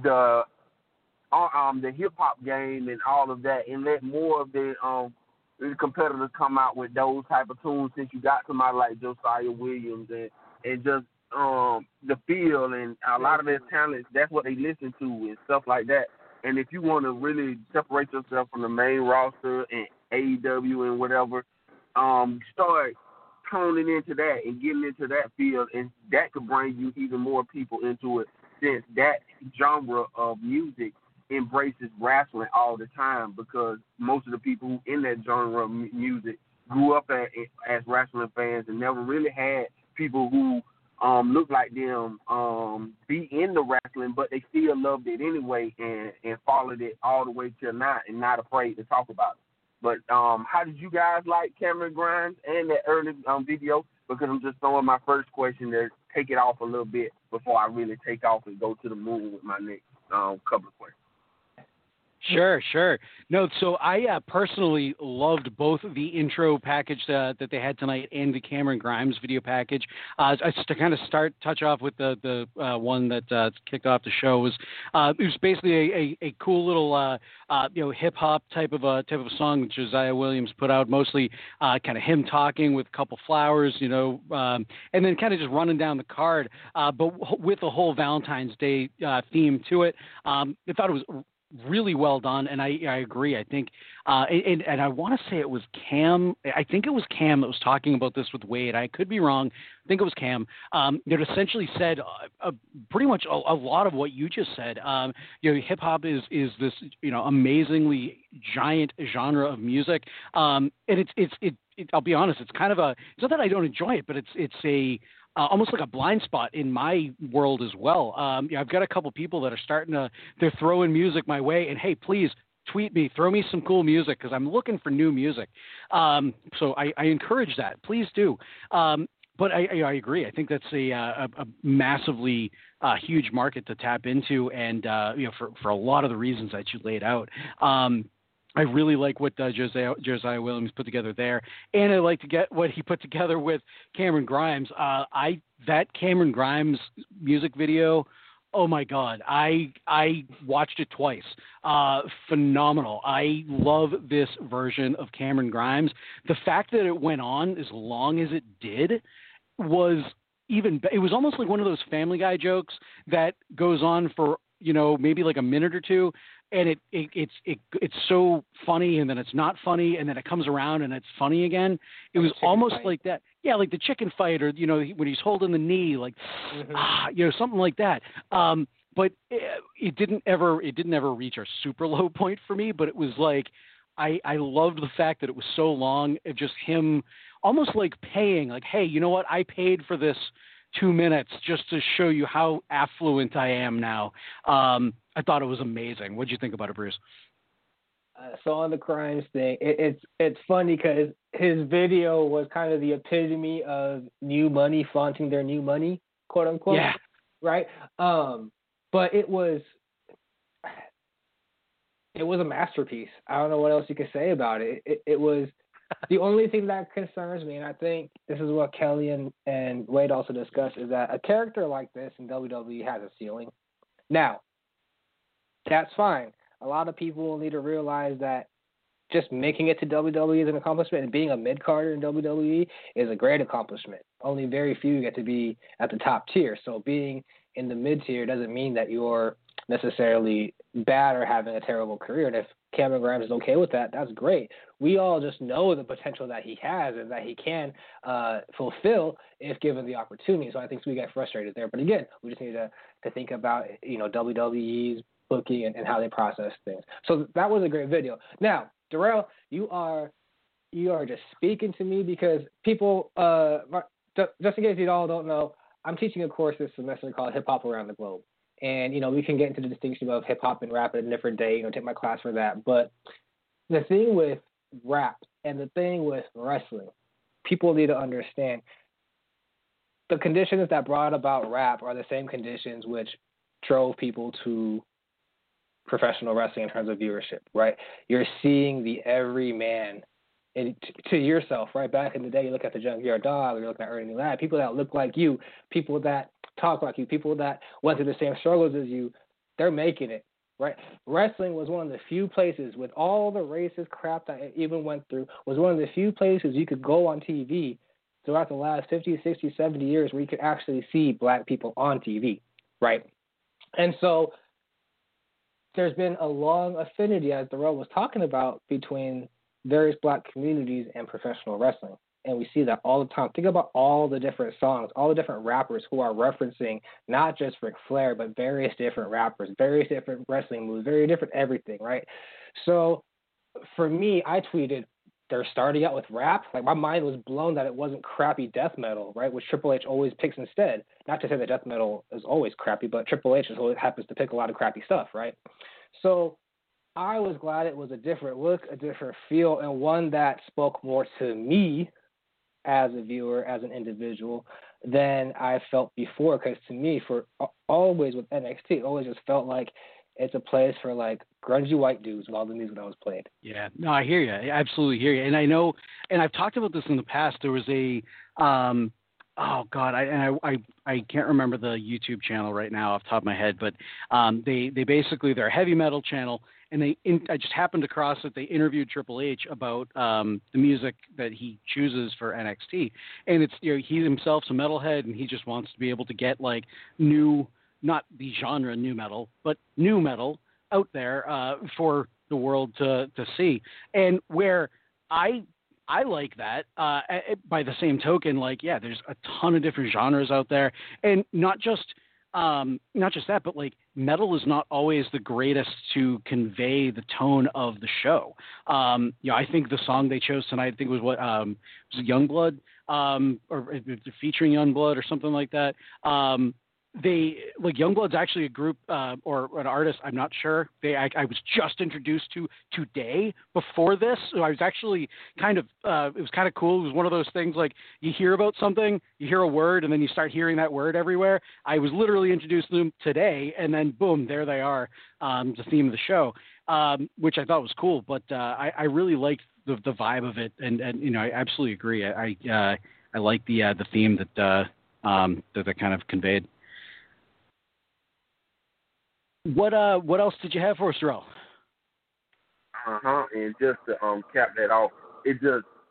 hip hop game and all of that, and let more of the competitors come out with those type of tunes. Since you got somebody like Josiah Williams and just the feel and a lot of their talents, that's what they listen to and stuff like that. And if you want to really separate yourself from the main roster and AEW and whatever, start toning into that and getting into that field, and that could bring you even more people into it, since that genre of music embraces wrestling all the time, because most of the people who in that genre of music grew up as wrestling fans and never really had people who look like them be in the wrestling, but they still loved it anyway and followed it all the way till now and not afraid to talk about it. But how did you guys like Cameron Grimes and that early video? Because I'm just throwing my first question to take it off a little bit before I really take off and go to the moon with my next couple of questions. Sure. No, so I personally loved both the intro package that they had tonight and the Cameron Grimes video package. Just to kind of touch off with the one that kicked off the show was it was basically a cool little hip hop type of a song that Josiah Williams put out, mostly kind of him talking with a couple flowers, and then kind of just running down the card, but with a whole Valentine's Day theme to it. I thought it was really well done, and I agree. I think, and I want to say it was Cam. I think it was Cam that was talking about this with Wade. I could be wrong. I think it was Cam. That essentially said pretty much a lot of what you just said. Hip hop is this amazingly giant genre of music, and it's I'll be honest. It's kind of it's not that I don't enjoy it, but it's a almost like a blind spot in my world as well. I've got a couple people that are they're throwing music my way, and hey, please tweet me, throw me some cool music because I'm looking for new music. So I encourage that. Please do. But I agree. I think that's a massively huge market to tap into, and for a lot of the reasons that you laid out. I really like what Josiah Williams put together there, and I like to get what he put together with Cameron Grimes. That Cameron Grimes music video, oh my God, I watched it twice. Phenomenal. I love this version of Cameron Grimes. The fact that it went on as long as it did was it was almost like one of those Family Guy jokes that goes on for maybe like a minute or two. And it's so funny, and then it's not funny, and then it comes around and it's funny again. It was almost like that, yeah, like the chicken fight, or when he's holding the knee, like something like that. But it didn't ever reach a super low point for me. But it was like I loved the fact that it was so long of just him, almost like paying, like, hey, you know what, I paid for this 2 minutes just to show you how affluent I am now. I thought it was amazing. What did you think about it, Bruce? So on the Grimes thing, it's funny because his video was kind of the epitome of new money flaunting their new money, quote unquote. Yeah. Right. But it was a masterpiece. I don't know what else you could say about it. It was the only thing that concerns me, and I think this is what Kelly and Wade also discussed, is that a character like this in WWE has a ceiling. Now, that's fine. A lot of people will need to realize that just making it to WWE is an accomplishment, and being a mid-carder in WWE is a great accomplishment. Only very few get to be at the top tier. So being in the mid-tier doesn't mean that you're necessarily bad or having a terrible career. And if Cameron Grimes is okay with that, that's great. We all just know the potential that he has and that he can fulfill if given the opportunity. So I think we get frustrated there. But again, we just need to think about WWE's booking and how they process things. So that was a great video. Now, Darrell, you are just speaking to me because people, just in case you all don't know, I'm teaching a course this semester called Hip Hop Around the Globe. And, we can get into the distinction of hip hop and rap at a different day, take my class for that. But the thing with rap and the thing with wrestling, people need to understand the conditions that brought about rap are the same conditions which drove people to professional wrestling in terms of viewership, right? You're seeing the everyman to yourself, right? Back in the day, you look at the Junkyard Dog, or you're looking at Ernie Ladd, people that look like you, people that talk like you, people that went through the same struggles as you, they're making it, right? Wrestling was one of the few places, with all the racist crap that it even went through, was one of the few places you could go on TV throughout the last 50, 60, 70 years where you could actually see black people on TV, right? And so there's been a long affinity, as Darrell was talking about, between various black communities and professional wrestling. And we see that all the time. Think about all the different songs, all the different rappers who are referencing not just Ric Flair, but various different rappers, various different wrestling moves, very different everything, right? So for me, I tweeted, they're starting out with rap. Like, my mind was blown that it wasn't crappy death metal, right, which Triple H always picks instead. Not to say that death metal is always crappy, but Triple H always happens to pick a lot of crappy stuff, right? So I was glad it was a different look, a different feel, and one that spoke more to me as a viewer, as an individual, than I felt before. Because to me, for always with NXT, it always just felt like it's a place for like grungy white dudes with all the music that was played. Yeah, no, I hear you. I absolutely hear you. And I know, and I've talked about this in the past. There was a, oh God, I can't remember the YouTube channel right now off the top of my head, but they basically, they're a heavy metal channel, and I just happened across it. They interviewed Triple H about the music that he chooses for NXT, and it's, you know, he himself's a metalhead, and he just wants to be able to get like new, not the genre new metal, but new metal out there for the world to see. And where I like that, by the same token, like, yeah, there's a ton of different genres out there, and not just that, but like metal is not always the greatest to convey the tone of the show. You know, I think the song they chose tonight, I think was was it Youngblood, or featuring Youngblood or something like that. They, like, Youngblood's actually a group or an artist, I'm not sure. I was just introduced to today before this, so I was actually kind of it was kind of cool. It was one of those things, like, you hear about something, you hear a word, and then you start hearing that word everywhere. I was literally introduced to them today, and then boom, there they are, the theme of the show, which I thought was cool. But I really liked the vibe of it, and you know, I absolutely agree. I like the theme that that kind of conveyed. What else did you have for us, Darrell? And just to cap that off, it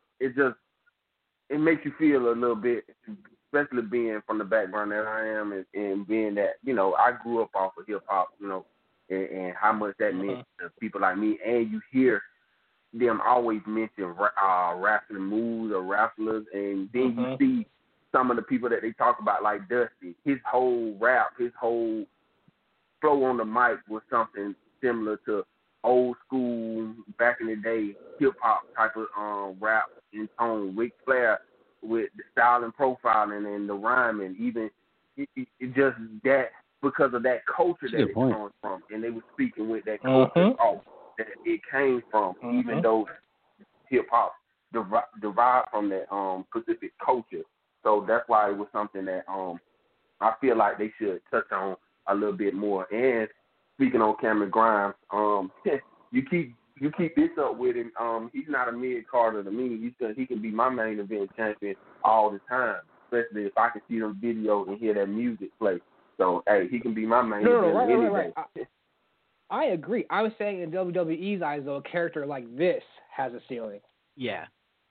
makes you feel a little bit, especially being from the background that I am, and being that, you know, I grew up off of hip hop, you know, and how much that meant to people like me. And you hear them always mention wrestling moves or wrestlers, and then you see some of the people that they talk about, like Dusty. His whole rap, his whole flow on the mic was something similar to old school, back in the day, hip hop type of rap and tone. Ric Flair with the style and profiling and the rhyming, even it just that, because of that culture that it comes from, and they were speaking with that culture that it came from, even though hip hop derived from that specific culture. So that's why it was something that I feel like they should touch on a little bit more. And speaking on Cameron Grimes, you keep this up with him. He's not a mid-carder to me. He can be my main event champion all the time, especially if I can see those videos and hear that music play. So, hey, he can be my main event any day. I agree. I was saying in WWE's eyes, though, a character like this has a ceiling. Yeah.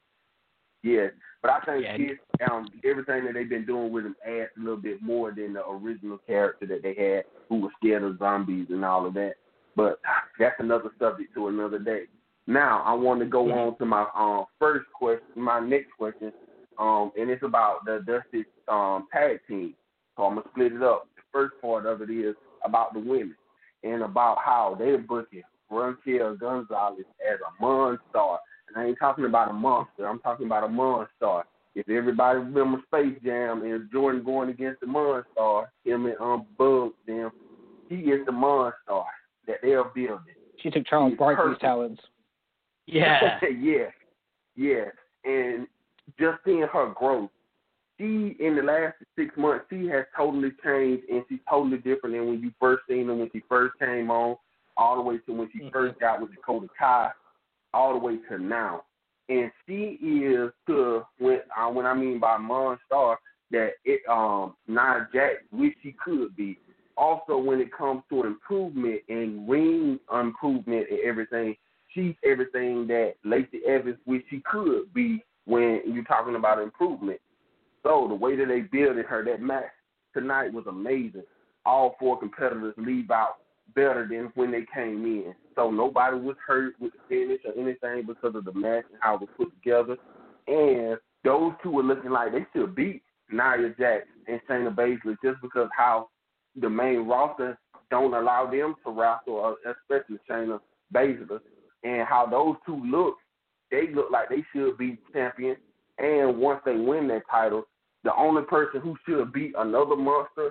Yeah, but I think everything that they've been doing with him adds a little bit more than the original character that they had, who was scared of zombies and all of that. But that's another subject to another day. Now, I want to go on to my first question, my next question, and it's about the Dusty tag team. So I'm going to split it up. The first part of it is about the women and about how they're booking Raquel Gonzalez as a monster. And I ain't talking about a monster. I'm talking about a monster. If everybody remembers Space Jam and Jordan going against the monster, him and Bug, them, he is the monster that they're building. She took Charles Barkley's talents. Yeah. yeah. And just seeing her growth, she, in the last 6 months, she has totally changed, and she's totally different than when you first seen her, when she first came on, all the way to when she first got with Dakota Kai, all the way to now. And she is to when I mean by monster, that it Nia Jax wish she could be. Also, when it comes to improvement and ring improvement and everything, she's everything that Lacey Evans wish she could be when you're talking about improvement. So the way that they builded her, that match tonight was amazing. All four competitors leave out better than when they came in. So nobody was hurt with the finish or anything because of the match and how it was put together. And those two were looking like they should beat Nia Jax and Shayna Baszler, just because how the main roster don't allow them to wrestle, especially Shayna Baszler, and how those two look. They look like they should be champions. And once they win that title, the only person who should beat another monster,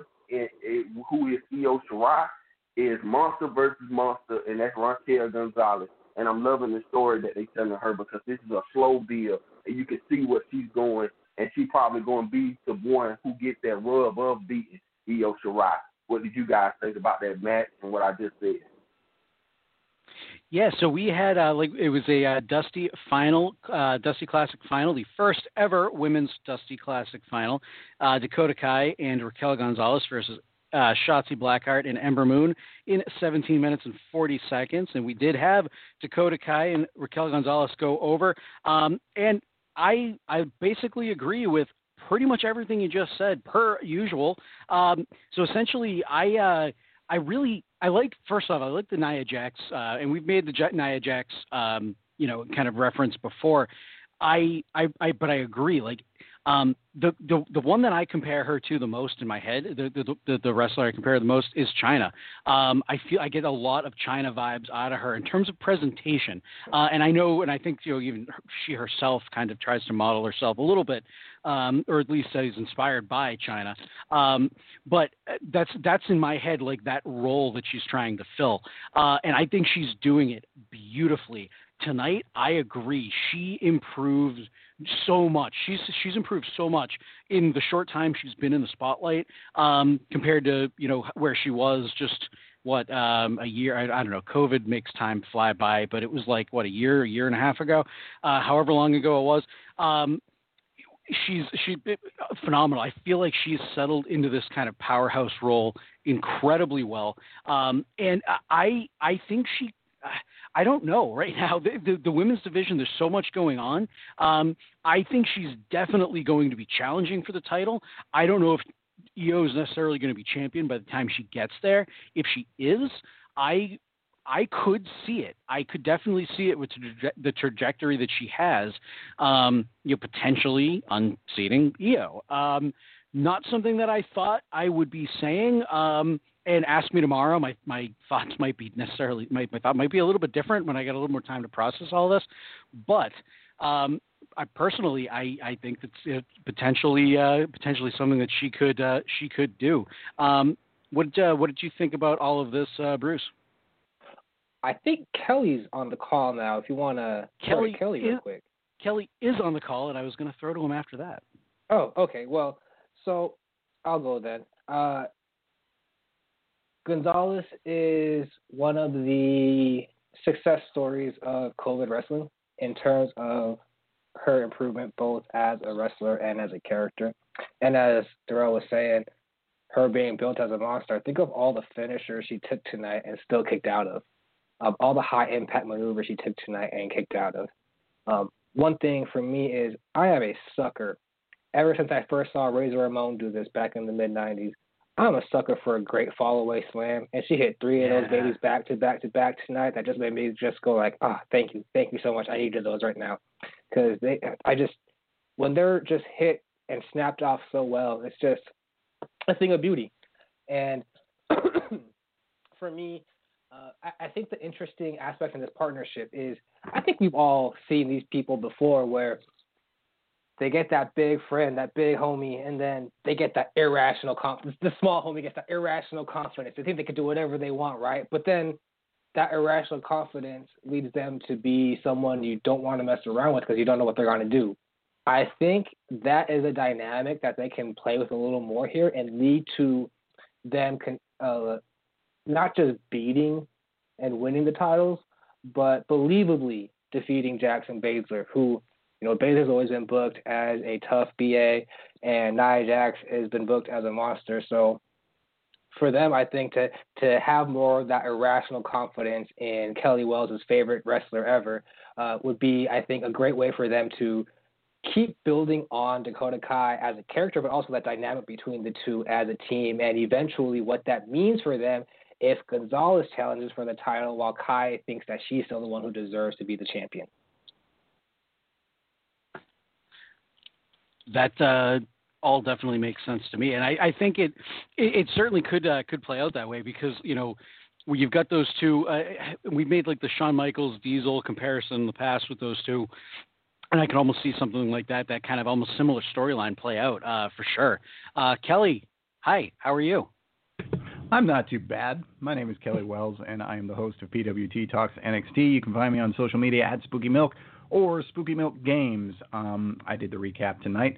who is Io Shirai, is Monster versus Monster, and that's Raquel Gonzalez. And I'm loving the story that they're telling her, because this is a slow build, and you can see what she's going, and she's probably going to be the one who gets that rub of beating Io Shirai. What did you guys think about that match and what I just said? Yeah, so we had it was a Dusty final, Dusty Classic final, the first ever women's Dusty Classic final. Dakota Kai and Raquel Gonzalez versus Shotzi Blackheart and Ember Moon in 17 minutes and 40 seconds, and we did have Dakota Kai and Raquel Gonzalez go over. And I basically agree with pretty much everything you just said, per usual. So essentially, I like, first off, I like the Nia Jax, and we've made the Nia Jax, kind of reference before. But I agree. Like, the one that I compare her to the most in my head, the wrestler I compare the most is Chyna. I feel I get a lot of Chyna vibes out of her in terms of presentation. And I know, and I think, even she herself kind of tries to model herself a little bit, or at least is inspired by Chyna. But that's in my head, like that role that she's trying to fill. And I think she's doing it beautifully. Tonight, I agree. She improved so much. She's improved so much in the short time she's been in the spotlight, compared to, where she was just a year. I don't know. COVID makes time fly by, but it was like a year and a half ago, however long ago it was. She's phenomenal. I feel like she's settled into this kind of powerhouse role incredibly well. And I think I don't know right now. The women's division, there's so much going on. I think she's definitely going to be challenging for the title. I don't know if Io is necessarily going to be champion by the time she gets there. If she is, I could see it. I could definitely see it with the trajectory that she has, potentially unseating Io. Not something that I thought I would be saying. And ask me tomorrow. My thoughts might be my thought might be a little bit different when I get a little more time to process all this. But I personally think that's potentially something that she could do. What did you think about all of this, Bruce? I think Kelly's on the call now. If you want to Kelly real quick. Kelly is on the call, and I was going to throw to him after that. Oh, okay. Well, so I'll go then. Gonzalez is one of the success stories of COVID wrestling in terms of her improvement both as a wrestler and as a character. And as Darrell was saying, her being built as a monster, think of all the finishers she took tonight and still kicked out of. All the high-impact maneuvers she took tonight and kicked out of. One thing for me is I am a sucker. Ever since I first saw Razor Ramon do this back in the mid-'90s, I'm a sucker for a great fall-away slam, and she hit 3 of those babies back to back to back tonight. That just made me just go like, thank you so much. I needed those right now, because when they're just hit and snapped off so well, it's just a thing of beauty. And for me, I think the interesting aspect in this partnership is I think we've all seen these people before where they get that big friend, that big homie, and then they get that irrational confidence. The small homie gets that irrational confidence. They think they can do whatever they want, right? But then that irrational confidence leads them to be someone you don't want to mess around with because you don't know what they're going to do. I think that is a dynamic that they can play with a little more here and lead to them not just beating and winning the titles, but believably defeating Jackson Baszler, who, Baszler's always been booked as a tough BA, and Nia Jax has been booked as a monster. So for them, I think to have more of that irrational confidence in Kelly Wells' favorite wrestler ever would be, I think, a great way for them to keep building on Dakota Kai as a character, but also that dynamic between the two as a team, and eventually what that means for them if Gonzalez challenges for the title while Kai thinks that she's still the one who deserves to be the champion. That all definitely makes sense to me, and I think it certainly could play out that way because you've got those two. We made like the Shawn Michaels Diesel comparison in the past with those two, and I can almost see something like that kind of almost similar storyline play out for sure. Kelly, hi, how are you? I'm not too bad. My name is Kelly Wells, and I am the host of PWT Talks NXT. You can find me on social media at Spooky Milk or Spooky Milk Games. I did the recap tonight,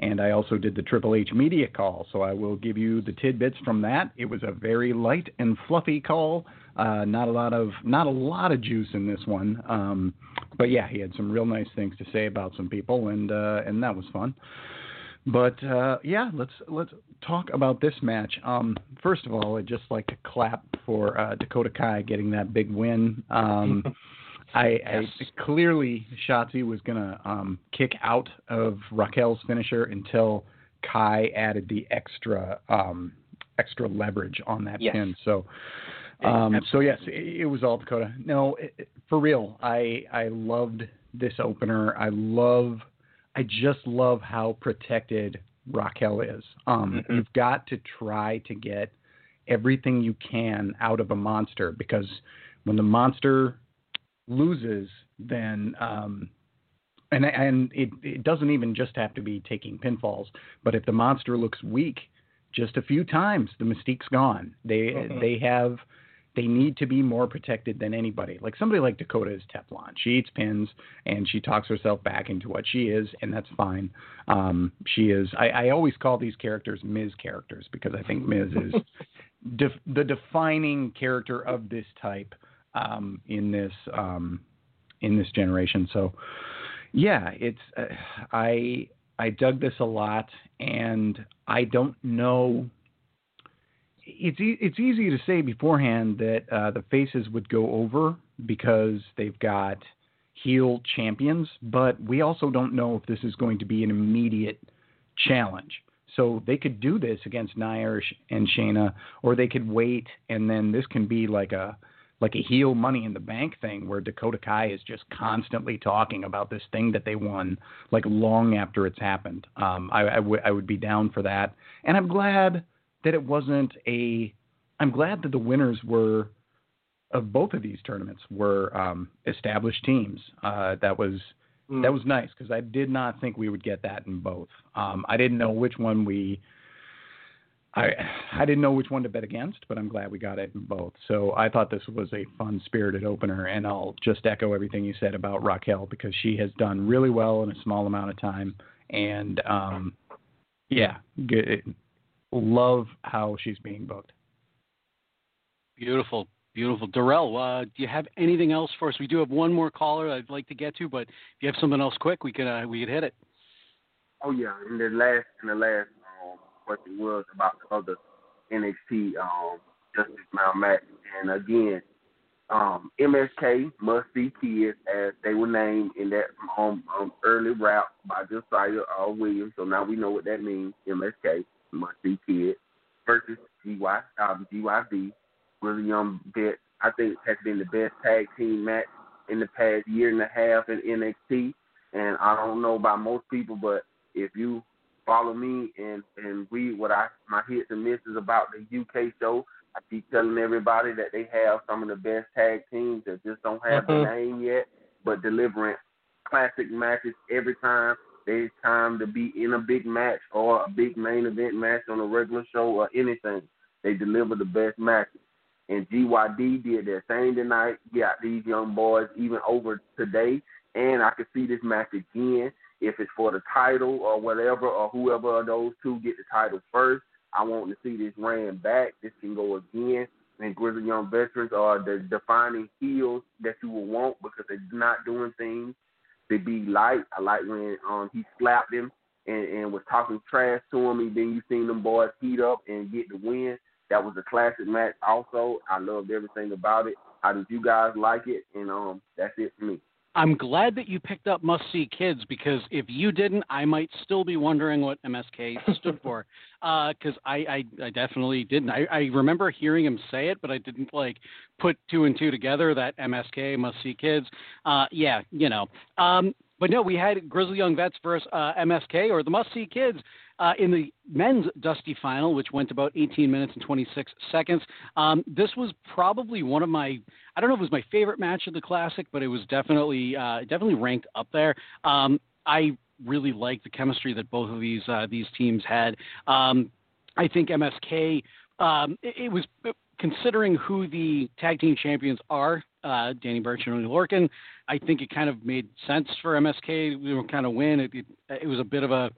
and I also did the Triple H media call, so I will give you the tidbits from that. It was a very light and fluffy call, not a lot of juice in this one, but yeah, he had some real nice things to say about some people, and that was fun. But yeah, let's talk about this match. First of all, I'd just like to clap for Dakota Kai getting that big win. I clearly Shotzi was gonna kick out of Raquel's finisher until Kai added the extra leverage on that pin. So yes, it was all Dakota. No, for real, I loved this opener. I just love how protected Raquel is. You've got to try to get everything you can out of a monster, because when the monster loses, then and it doesn't even just have to be taking pinfalls, but if the monster looks weak just a few times, the mystique's gone. They need to be more protected than anybody. Like somebody like Dakota is Teflon. She eats pins and she talks herself back into what she is, and that's fine. She is. I always call these characters Miz characters, because I think Miz is the defining character of this type in this generation. So yeah, it's I dug this a lot, and I don't know. It's easy to say beforehand that the faces would go over because they've got heel champions, but we also don't know if this is going to be an immediate challenge. So they could do this against Nia and Shayna, or they could wait, and then this can be like a heel Money in the Bank thing where Dakota Kai is just constantly talking about this thing that they won, like long after it's happened. I would be down for that, and I'm glad that it wasn't I'm glad that the winners of both of these tournaments were established teams. That was nice, because I did not think we would get that in both. I didn't know which one I didn't know which one to bet against, but I'm glad we got it in both. So I thought this was a fun-spirited opener, and I'll just echo everything you said about Raquel, because she has done really well in a small amount of time, and yeah, good. Love how she's being booked. Beautiful. Darrell, do you have anything else for us? We do have one more caller I'd like to get to, but if you have something else quick, we could hit it. Oh yeah, in the last question was about the other NXT Justice Mount match, and again, MSK Must See Kids, as they were named in that early rap by Josiah Williams. So now we know what that means. MSK Must See Kids versus GYV, Grizzled Young Vets. I think it has been the best tag team match in the past year and a half in NXT. And I don't know about most people, but if you follow me and read my hits and misses about the UK show, I keep telling everybody that they have some of the best tag teams that just don't have the name yet, but delivering classic matches every time. There's time to be in a big match or a big main event match on a regular show or anything. They deliver the best matches. And GYD did that same tonight, got these young boys even over today, and I could see this match again. If it's for the title or whatever, or whoever of those two get the title first, I want to see this ran back. This can go again. And Grizzled Young Veterans are the defining heels that you will want, because they're not doing things to be light. I like when he slapped him and was talking trash to him, and then you seen them boys heat up and get the win. That was a classic match also. I loved everything about it. How did you guys like it? And that's it for me. I'm glad that you picked up Must See Kids, because if you didn't, I might still be wondering what MSK stood for. Because I definitely didn't. I remember hearing him say it, but I didn't put two and two together that MSK, Must See Kids. Yeah, you know. But no, we had Grizzled Young Vets versus MSK, or the Must See Kids, in the men's Dusty final, which went about 18 minutes and 26 seconds. This was probably one of my, I don't know if it was my favorite match of the Classic, but it was definitely ranked up there. I really liked the chemistry that both of these teams had. I think MSK, it was, considering who the tag team champions are, Danny Burch and Oney Lorcan, I think it kind of made sense for MSK to kind of win. It was a bit of a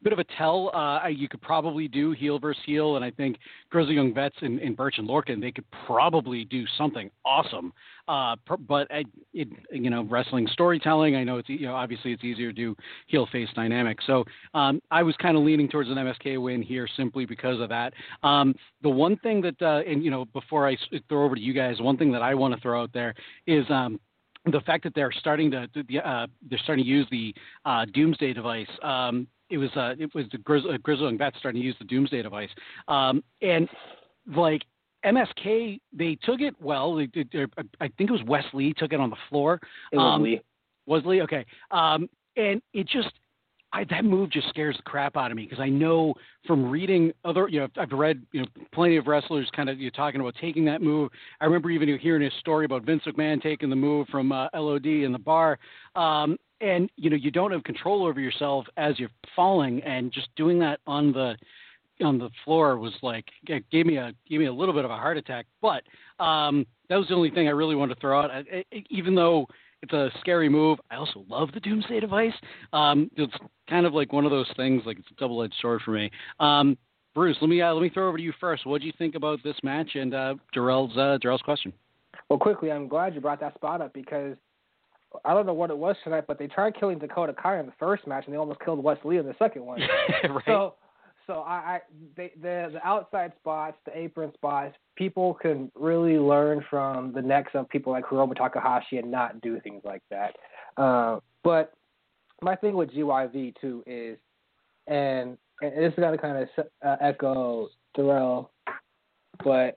bit of a tell. You could probably do heel versus heel, and I think Grizzly Young Vets and Burch and Lorcan, they could probably do something awesome. But wrestling storytelling, I know it's obviously it's easier to do heel face dynamic. So I was kind of leaning towards an MSK win here simply because of that. The one thing that before I throw over to you guys, one thing that I want to throw out there is the fact that they're starting to use the Doomsday device. It was the Grizzly Young Vets starting to use the Doomsday device, and like MSK, they took it well. I think it was Wes Lee took it on the floor. It was Lee. Was Lee? Okay. And it just that move just scares the crap out of me because I know from reading other, I've read, plenty of wrestlers kind of talking about taking that move. I remember even hearing his story about Vince McMahon taking the move from LOD in the bar. And, you don't have control over yourself as you're falling, and just doing that on the floor was like, it gave me a little bit of a heart attack. But that was the only thing I really wanted to throw out. Even though it's a scary move, I also love the Doomsday device. It's kind of like one of those things, like it's a double-edged sword for me. Bruce, let me throw over to you first. What do you think about this match and Darrell's question? Well, quickly, I'm glad you brought that spot up because I don't know what it was tonight, but they tried killing Dakota Kai in the first match, and they almost killed Wes Lee in the second one. Right. So the outside spots, the apron spots, people can really learn from the necks of people like Hiromu Takahashi and not do things like that. But my thing with GYV too is, and this is going to kind of echo Darrell, but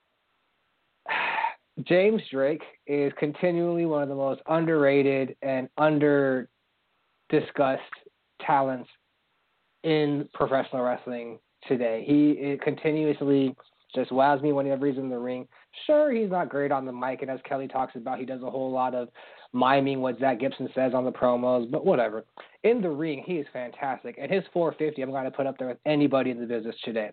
James Drake is continually one of the most underrated and under-discussed talents in professional wrestling today. He continuously just wows me whenever he's in the ring. Sure, he's not great on the mic, and as Kelly talks about, he does a whole lot of miming what Zach Gibson says on the promos, but whatever. In the ring, he is fantastic, and his 450 I'm going to put up there with anybody in the business today.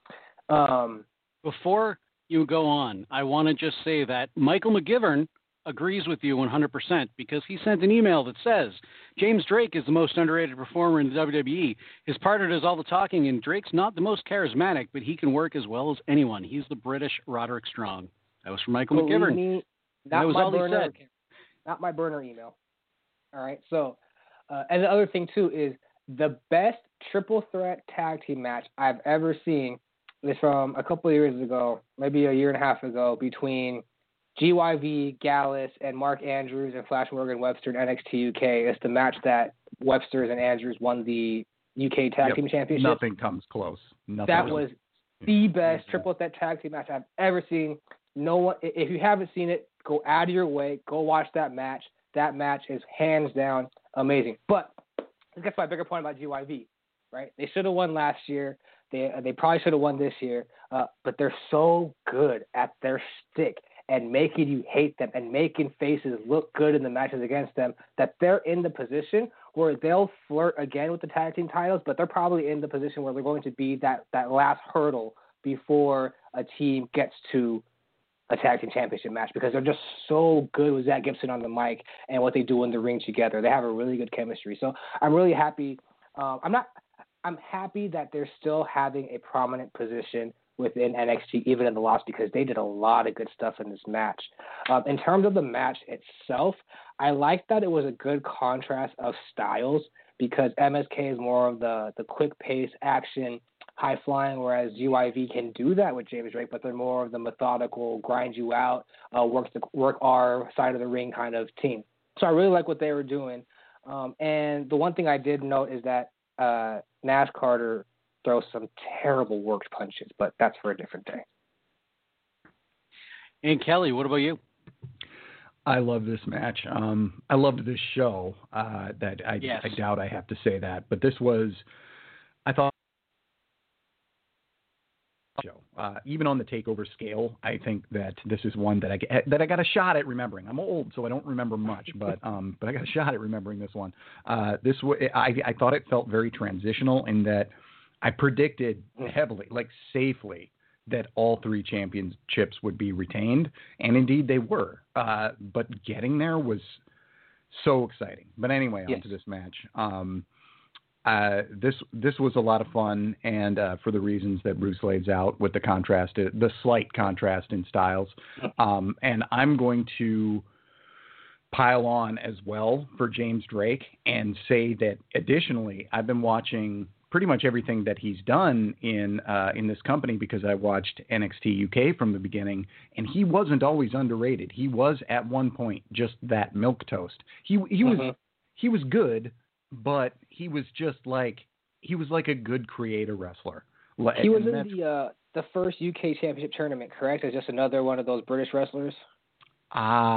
Before you go on, I want to just say that Michael McGivern agrees with you 100% because he sent an email that says James Drake is the most underrated performer in the WWE. His partner does all the talking, and Drake's not the most charismatic, but he can work as well as anyone. He's the British Roderick Strong. That was from Michael McGivern. That was all he said. Not my burner email. All right. So, and the other thing too is the best triple threat tag team match I've ever seen is from a couple of years ago, maybe a year and a half ago, between GYV, Gallus, and Mark Andrews and Flash Morgan Webster in NXT UK. It's the match that Webster and Andrews won the UK Tag Team Championship. Nothing comes close. That was the best triple threat tag team match I've ever seen. No one, if you haven't seen it, go out of your way, go watch that match. That match is hands down amazing. But that's my bigger point about GYV, right? They should have won last year. They probably should have won this year. But they're so good at their stick and making you hate them and making faces look good in the matches against them that they're in the position where they'll flirt again with the tag team titles, but they're probably in the position where they're going to be that last hurdle before a team gets to a tag team championship match because they're just so good with Zach Gibson on the mic and what they do in the ring together. They have a really good chemistry. So I'm really happy. I'm happy that they're still having a prominent position within NXT, even in the loss, because they did a lot of good stuff in this match. In terms of the match itself, I like that it was a good contrast of styles because MSK is more of the quick pace action, high flying, whereas GYV can do that with James Drake, but they're more of the methodical, grind you out, work our side of the ring kind of team. So I really like what they were doing. And the one thing I did note is that Nash Carter throws some terrible worked punches, but that's for a different day. And Kelly, what about you? I love this match. I loved this show. I doubt I have to say that, but this was, I thought, show. Even on the takeover scale, I think that this is one that I got a shot at remembering. I'm old, so I don't remember much, but I got a shot at remembering this one. I thought it felt very transitional in that I predicted heavily, like safely, that all three championships would be retained, and indeed they were. But getting there was so exciting. But anyway, on to this match. this was a lot of fun, and for the reasons that Bruce lays out with the slight contrast in styles. And I'm going to pile on as well for James Drake and say that additionally, I've been watching pretty much everything that he's done in this company because I watched NXT UK from the beginning, and he wasn't always underrated. He was at one point just that milquetoast. He was good, but he was like a good creator wrestler. He was in the first UK Championship tournament, correct? As just another one of those British wrestlers. Yes,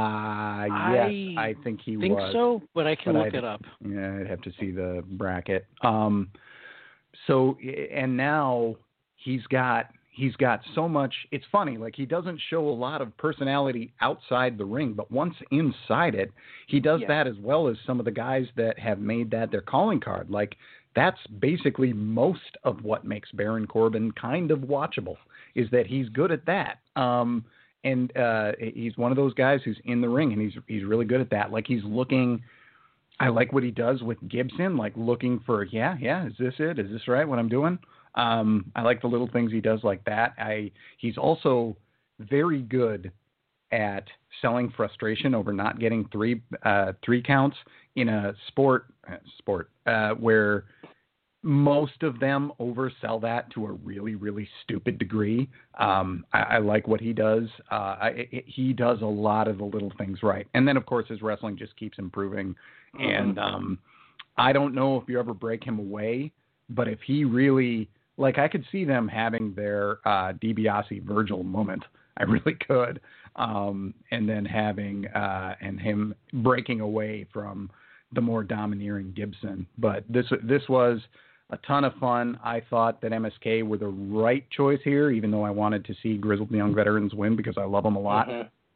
I think he was. I think so, but I can look it up. Yeah, I'd have to see the bracket. So, and now he's got so much. It's funny, like he doesn't show a lot of personality outside the ring, but once inside it, he does that as well as some of the guys that have made that their calling card. Like that's basically most of what makes Baron Corbin kind of watchable is that he's good at that. And he's one of those guys who's in the ring, and he's really good at that. Like he's looking. I like what he does with Gibson, like looking for, is this it? Is this right, what I'm doing? I like the little things he does like that. He's also very good at selling frustration over not getting three counts in a sport where most of them oversell that to a really, really stupid degree. I like what he does. He does a lot of the little things right. And then, of course, his wrestling just keeps improving. And I don't know if you ever break him away, but if he really, like I could see them having their DiBiase Virgil moment. I really could. And then having and him breaking away from the more domineering Gibson. But this was a ton of fun. I thought that MSK were the right choice here, even though I wanted to see Grizzled Young Veterans win because I love them a lot.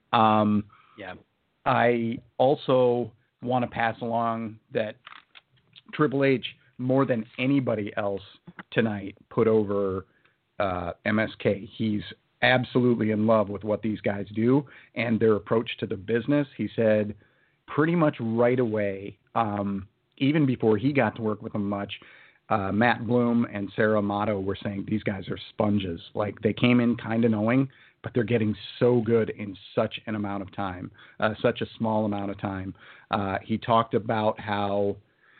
I also want to pass along that Triple H, more than anybody else tonight, put over MSK. He's absolutely in love with what these guys do and their approach to the business. He said pretty much right away, even before he got to work with them much, Matt Bloom and Sarah Amato were saying these guys are sponges. Like they came in kind of knowing, but they're getting so good in such an amount of time, such a small amount of time. He talked about how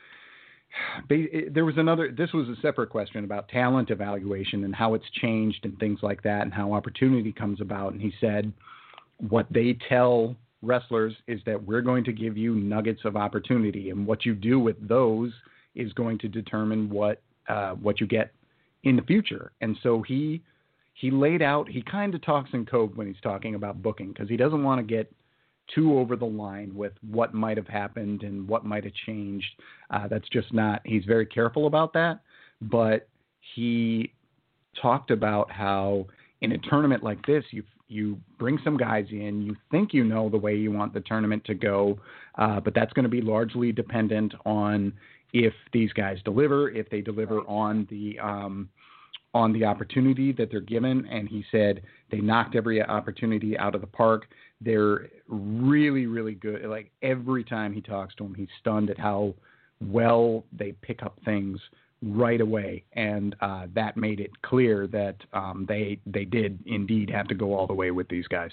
this was a separate question about talent evaluation and how it's changed and things like that and how opportunity comes about. And he said, what they tell wrestlers is that we're going to give you nuggets of opportunity, and what you do with those is going to determine what you get in the future. And so he laid out, he kind of talks in code when he's talking about booking because he doesn't want to get too over the line with what might have happened and what might have changed. That's just not, he's very careful about that. But he talked about how in a tournament like this, you bring some guys in, you think you know the way you want the tournament to go, but that's going to be largely dependent on if these guys deliver, if they deliver on the opportunity that they're given. And he said they knocked every opportunity out of the park. They're really, really good. Like every time he talks to them, he's stunned at how well they pick up things right away. And that made it clear that they did indeed have to go all the way with these guys.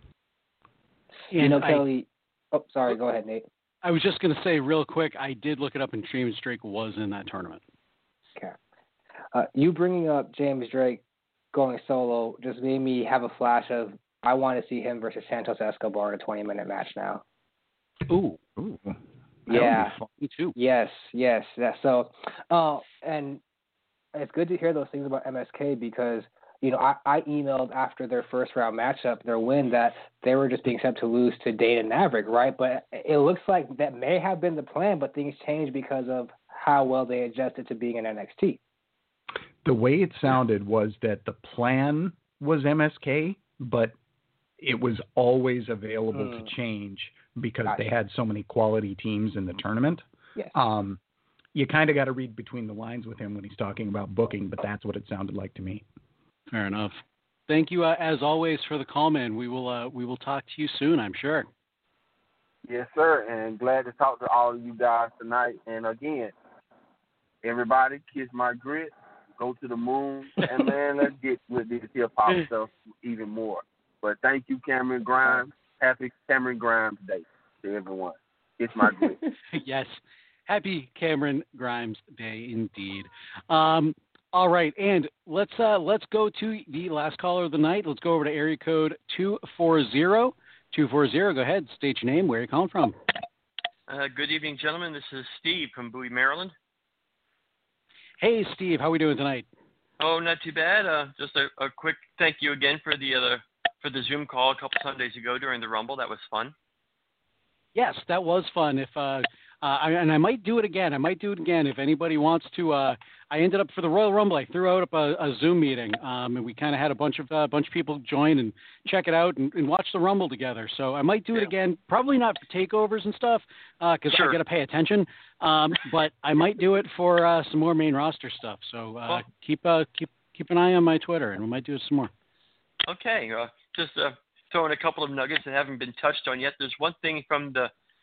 Kelly. Oh, sorry. Go ahead, Nate. I was just going to say real quick, I did look it up, and James Drake was in that tournament. Okay. You bringing up James Drake going solo just made me have a flash of I want to see him versus Santos Escobar in a 20-minute match now. Ooh. Yeah. Me too. Yes. So, and it's good to hear those things about MSK because, I emailed after their first round matchup, their win, that they were just being set to lose to Dana Maverick, right? But it looks like that may have been the plan, but things changed because of how well they adjusted to being in NXT. The way it sounded was that the plan was MSK, but it was always available to change because they had so many quality teams in the tournament. Yes. You kind of got to read between the lines with him when he's talking about booking, but that's what it sounded like to me. Fair enough. Thank you, as always, for the call, man. We will talk to you soon, I'm sure. Yes, sir, and glad to talk to all of you guys tonight. And again, everybody, kiss my grits, go to the moon, and man, let's get with this hip hop stuff even more. But thank you, Cameron Grimes. Happy Cameron Grimes Day to everyone. Kiss my grits. Yes. Happy Cameron Grimes Day indeed. All right, and let's go to the last caller of the night. Let's go over to area code 240. 240, go ahead. State your name. Where are you calling from? Good evening, gentlemen. This is Steve from Bowie, Maryland. Hey, Steve. How are we doing tonight? Oh, not too bad. Just a quick thank you again for the Zoom call a couple Sundays ago during the Rumble. That was fun. Yes, that was fun. If and I might do it again. If anybody wants to. I ended up for the Royal Rumble. I threw out a Zoom meeting, and we kind of had a bunch of people join and check it out and watch the Rumble together. So I might do it again. Probably not for takeovers and stuff, because I got to pay attention. But I might do it for some more main roster stuff. So keep an eye on my Twitter, and we might do it some more. Okay, just throwing a couple of nuggets that haven't been touched on yet. There's one thing from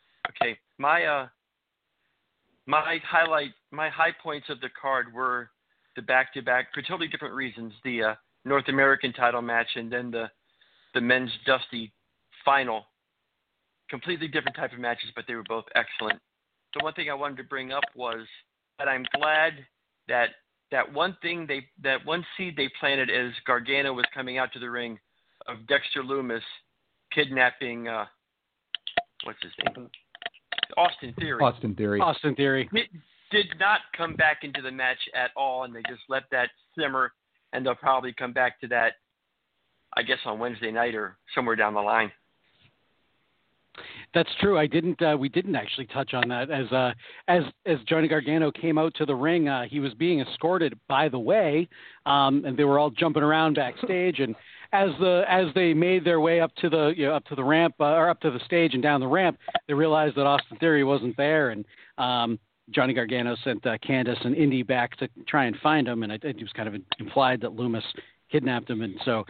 my high points of the card were the back-to-back, for totally different reasons, the North American title match and then the men's Dusty final. Completely different type of matches, but they were both excellent. The one thing I wanted to bring up was that I'm glad that one seed they planted as Gargano was coming out to the ring of Dexter Lumis kidnapping, what's his name? Austin Theory. It did not come back into the match at all, and they just let that simmer, and they'll probably come back to that, I guess, on Wednesday night or somewhere down the line. That's true. We didn't actually touch on that. As Johnny Gargano came out to the ring, he was being escorted by the way, and they were all jumping around backstage. And as they made their way up to the ramp or up to the stage and down the ramp, they realized that Austin Theory wasn't there, and Johnny Gargano sent Candice and Indy back to try and find him. And it was kind of implied that Lumis kidnapped him. And so,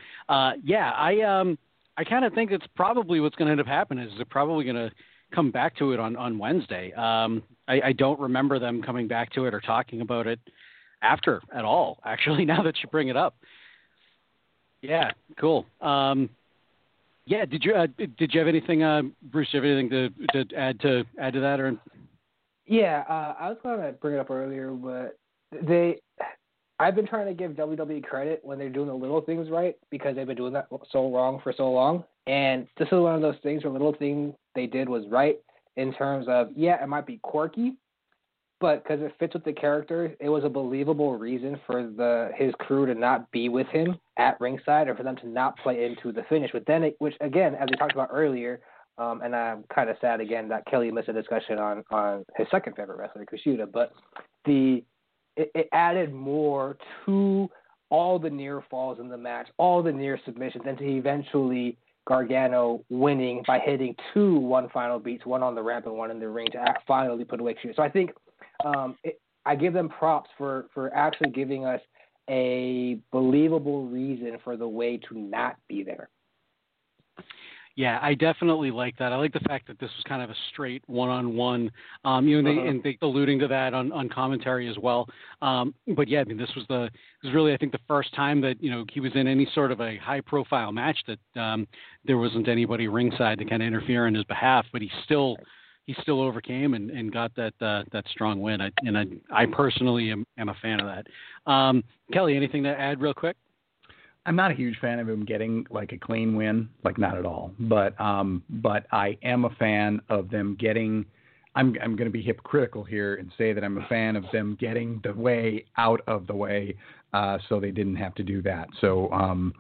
I kind of think it's probably what's going to end up happening is they're probably going to come back to it on Wednesday. I don't remember them coming back to it or talking about it after at all, actually, now that you bring it up. Yeah, cool. Did you have anything, Bruce, do you have anything to add to that? Or? Yeah, I was going to bring it up earlier, but I've been trying to give WWE credit when they're doing the little things right because they've been doing that so wrong for so long. And this is one of those things where the little thing they did was right in terms of, it might be quirky, but because it fits with the character, it was a believable reason for his crew to not be with him at ringside or for them to not play into the finish. But then, which again, as we talked about earlier, and I'm kind of sad again that Kelly missed a discussion on his second favorite wrestler, Kushida, but it added more to all the near falls in the match, all the near submissions, and to eventually Gargano winning by hitting 2 one final beats, one on the ramp and one in the ring to finally put away Kushida. So I think I give them props for actually giving us a believable reason for the way to not be there. Yeah, I definitely like that. I like the fact that this was kind of a straight one-on-one, and they alluding to that on commentary as well. But yeah, I mean, this was really, I think, the first time that he was in any sort of a high-profile match that there wasn't anybody ringside to kind of interfere on his behalf. But he still overcame and got that strong win. I personally am a fan of that. Kelly, anything to add real quick? I'm not a huge fan of him getting like a clean win, like not at all. But I am a fan of them getting. I'm going to be hypocritical here and say that I'm a fan of them getting the way out of the way, so they didn't have to do that. So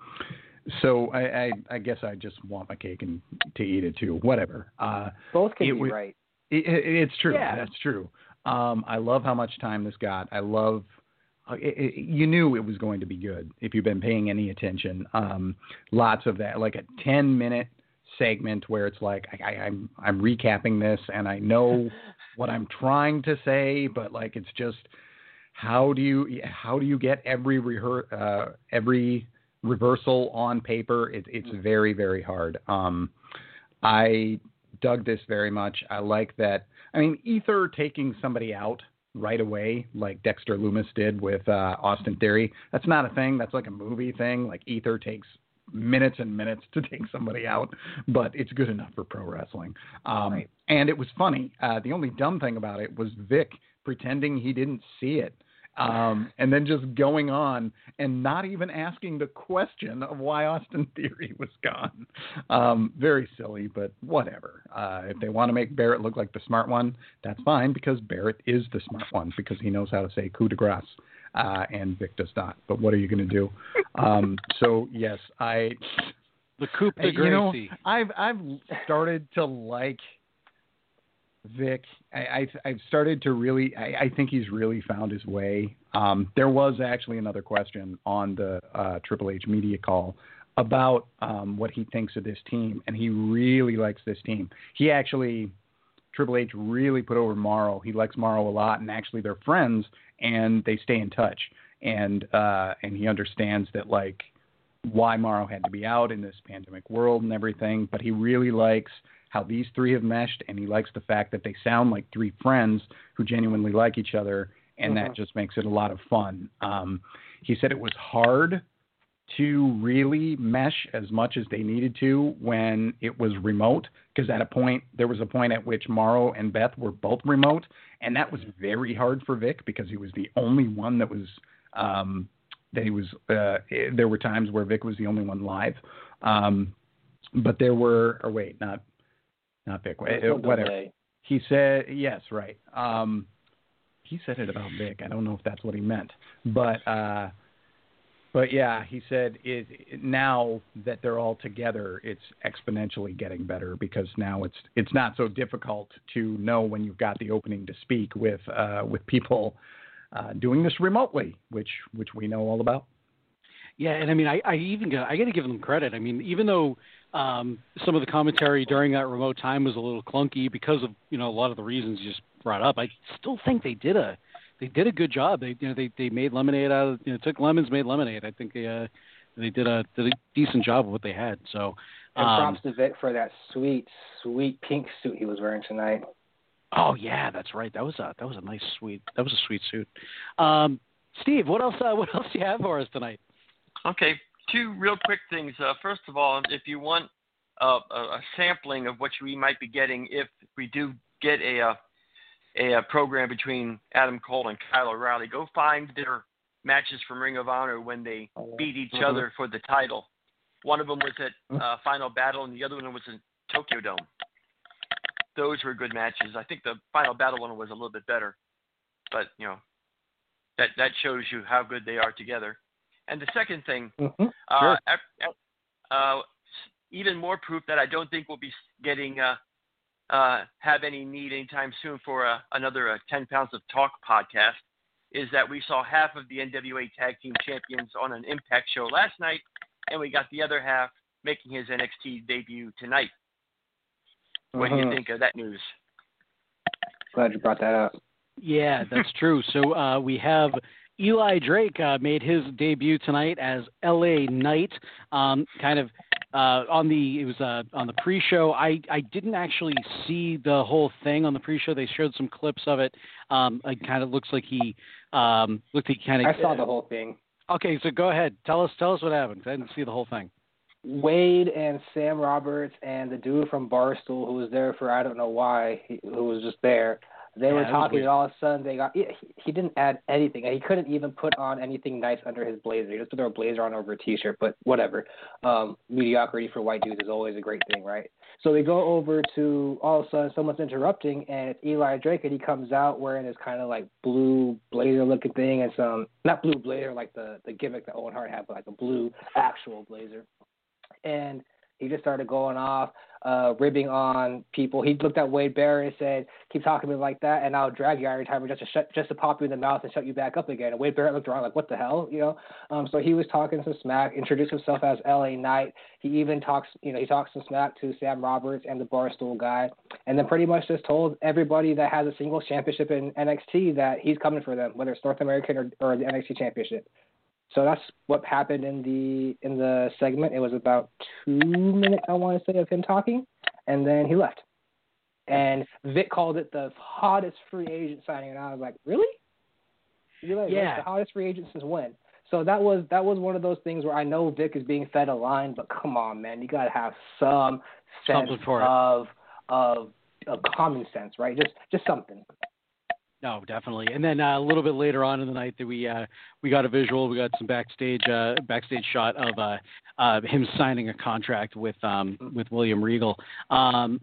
I guess I just want my cake and to eat it too. Whatever. Both can be right. It's true. Yeah. That's true. I love how much time this got. I love. You knew it was going to be good if you've been paying any attention. Lots of that, like a 10-minute segment where it's like I'm recapping this and I know what I'm trying to say, but like it's just how do you get every reversal on paper? It's very, very hard. I dug this very much. I like that. I mean, Ether taking somebody out right away, like Dexter Lumis did with Austin Theory. That's not a thing. That's like a movie thing. Like Ether takes minutes and minutes to take somebody out, but it's good enough for pro wrestling. Right. And it was funny. The only dumb thing about it was Vic pretending he didn't see it. And then just going on and not even asking the question of why Austin Theory was gone. Very silly, but whatever. If they want to make Barrett look like the smart one, that's fine, because Barrett is the smart one, because he knows how to say coup de grace, and Vic does not. But what are you going to do? So, yes, the coup de grace. You know, I've started to like Vic. I've started to really. I think he's really found his way. There was actually another question on the Triple H media call about what he thinks of this team, and he really likes this team. Triple H really put over Morrow. He likes Morrow a lot, and actually they're friends, and they stay in touch. And he understands that, like, why Morrow had to be out in this pandemic world and everything, but he really likes how these three have meshed, and he likes the fact that they sound like three friends who genuinely like each other, and that just makes it a lot of fun. He said it was hard to really mesh as much as they needed to when it was remote, because there was a point at which Morrow and Beth were both remote, and that was very hard for Vic, because he was the only one that was there were times where Vic was the only one live. But there were, or wait, not Vic, whatever. He said, yes, right. He said it about Vic. I don't know if that's what he meant, but yeah, he said now that they're all together, it's exponentially getting better, because now it's not so difficult to know when you've got the opening to speak with people doing this remotely, which we know all about. Yeah, and I mean, I got to give them credit. I mean, even though some of the commentary during that remote time was a little clunky because of a lot of the reasons you just brought up, I still think they did a good job. They made lemonade out of took lemons, made lemonade. I think they did a decent job of what they had. So and props to Vic for that sweet pink suit he was wearing tonight. Oh yeah, that's right. That was a nice sweet suit. Steve, what else do you have for us tonight? Okay, two real quick things. First of all, if you want a sampling of what we might be getting if we do get a program between Adam Cole and Kyle O'Reilly, go find their matches from Ring of Honor when they beat each other for the title. One of them was at Final Battle, and the other one was in Tokyo Dome. Those were good matches. I think the Final Battle one was a little bit better, but that shows you how good they are together. And the second thing, even more proof that I don't think we'll be getting have any need anytime soon for another 10 Pounds of Talk podcast, is that we saw half of the NWA Tag Team Champions on an Impact show last night, and we got the other half making his NXT debut tonight. What do you think of that news? Glad you brought that up. Yeah, that's true. So we have Eli Drake made his debut tonight as LA Knight. On the pre-show. I didn't actually see the whole thing on the pre-show. They showed some clips of it. It kind of looks like he I saw the whole thing. Okay, so go ahead. Tell us what happened. I didn't see the whole thing. Wade and Sam Roberts and the dude from Barstool who was there for I don't know why, who was just there. They were talking, and all of a sudden they got. He didn't add anything. He couldn't even put on anything nice under his blazer. He just put a blazer on over a t-shirt. But whatever. Mediocrity for white dudes is always a great thing, right? So they go over to, all of a sudden someone's interrupting, and it's Eli Drake, and he comes out wearing this kind of like blue blazer looking thing, and some not blue blazer like the gimmick that Owen Hart had, but like a blue actual blazer. And he just started going off, ribbing on people. He looked at Wade Barrett and said, "Keep talking to me like that, and I'll drag you every time just to pop you in the mouth and shut you back up again." And Wade Barrett looked around like, "What the hell?" So he was talking some smack, introduced himself as LA Knight. He even talks some smack to Sam Roberts and the Barstool guy, and then pretty much just told everybody that has a singles championship in NXT that he's coming for them, whether it's North American or the NXT championship. So that's what happened in the segment. It was about 2 minutes, I want to say, of him talking, and then he left. And Vic called it the hottest free agent signing, and I was like, really? You're like, Yeah. the hottest free agent since when? So that was one of those things where I know Vic is being fed a line, but come on, man, you gotta have some sense of common sense, right? Just something. No, definitely. And then a little bit later on in the night that we got a visual, we got some backstage shot of him signing a contract with William Regal. I'm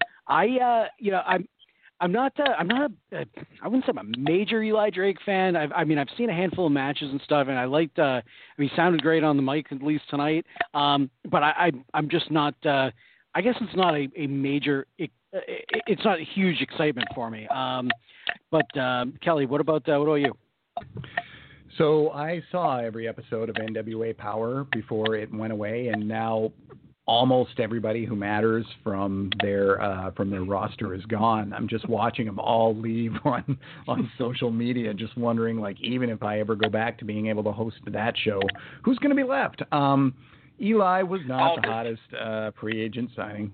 not I wouldn't say I'm a major Eli Drake fan. I've seen a handful of matches and stuff, and I liked. He sounded great on the mic at least tonight. But I'm just not. I guess it's not a major. It's not a huge excitement for me. But Kelly, what about you? So I saw every episode of NWA Power before it went away, and now almost everybody who matters from their roster is gone. I'm just watching them all leave on social media, just wondering, like, even if I ever go back to being able to host that show, who's going to be left? Eli was not the hottest free agent signing.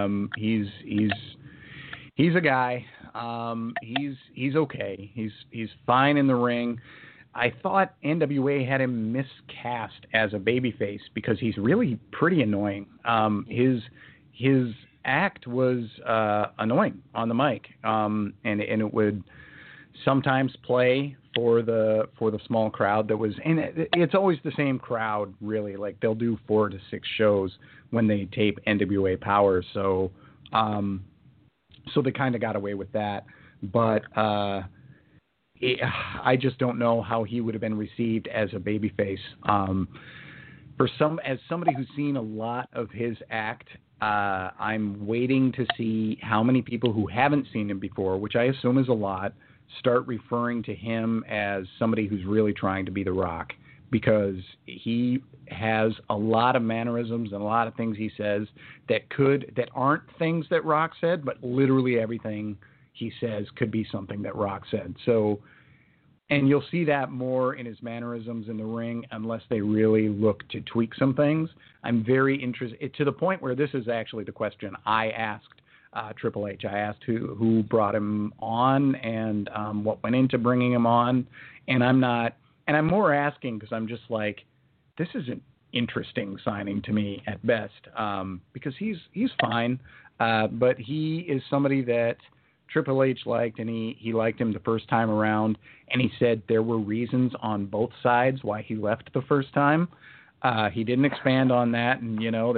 He's a guy. He's okay. He's fine in the ring. I thought NWA had him miscast as a babyface because he's really pretty annoying. His act was annoying on the mic, and it would sometimes play for the small crowd that was, and it's always the same crowd really. Like they'll do 4 to 6 shows when they tape NWA Power, so they kind of got away with that, but. I just don't know how he would have been received as a babyface. As somebody who's seen a lot of his act, I'm waiting to see how many people who haven't seen him before, which I assume is a lot, start referring to him as somebody who's really trying to be The Rock, because he has a lot of mannerisms and a lot of things he says that aren't things that Rock said, but literally everything he says could be something that Rock said. So, and you'll see that more in his mannerisms in the ring unless they really look to tweak some things. I'm very interested, to the point where this is actually the question I asked Triple H. I asked who brought him on and what went into bringing him on. And I'm more asking because I'm just like, this is an interesting signing to me at best, because he's fine, but he is somebody that Triple H liked, and he liked him the first time around, and he said there were reasons on both sides why he left the first time. He didn't expand on that, and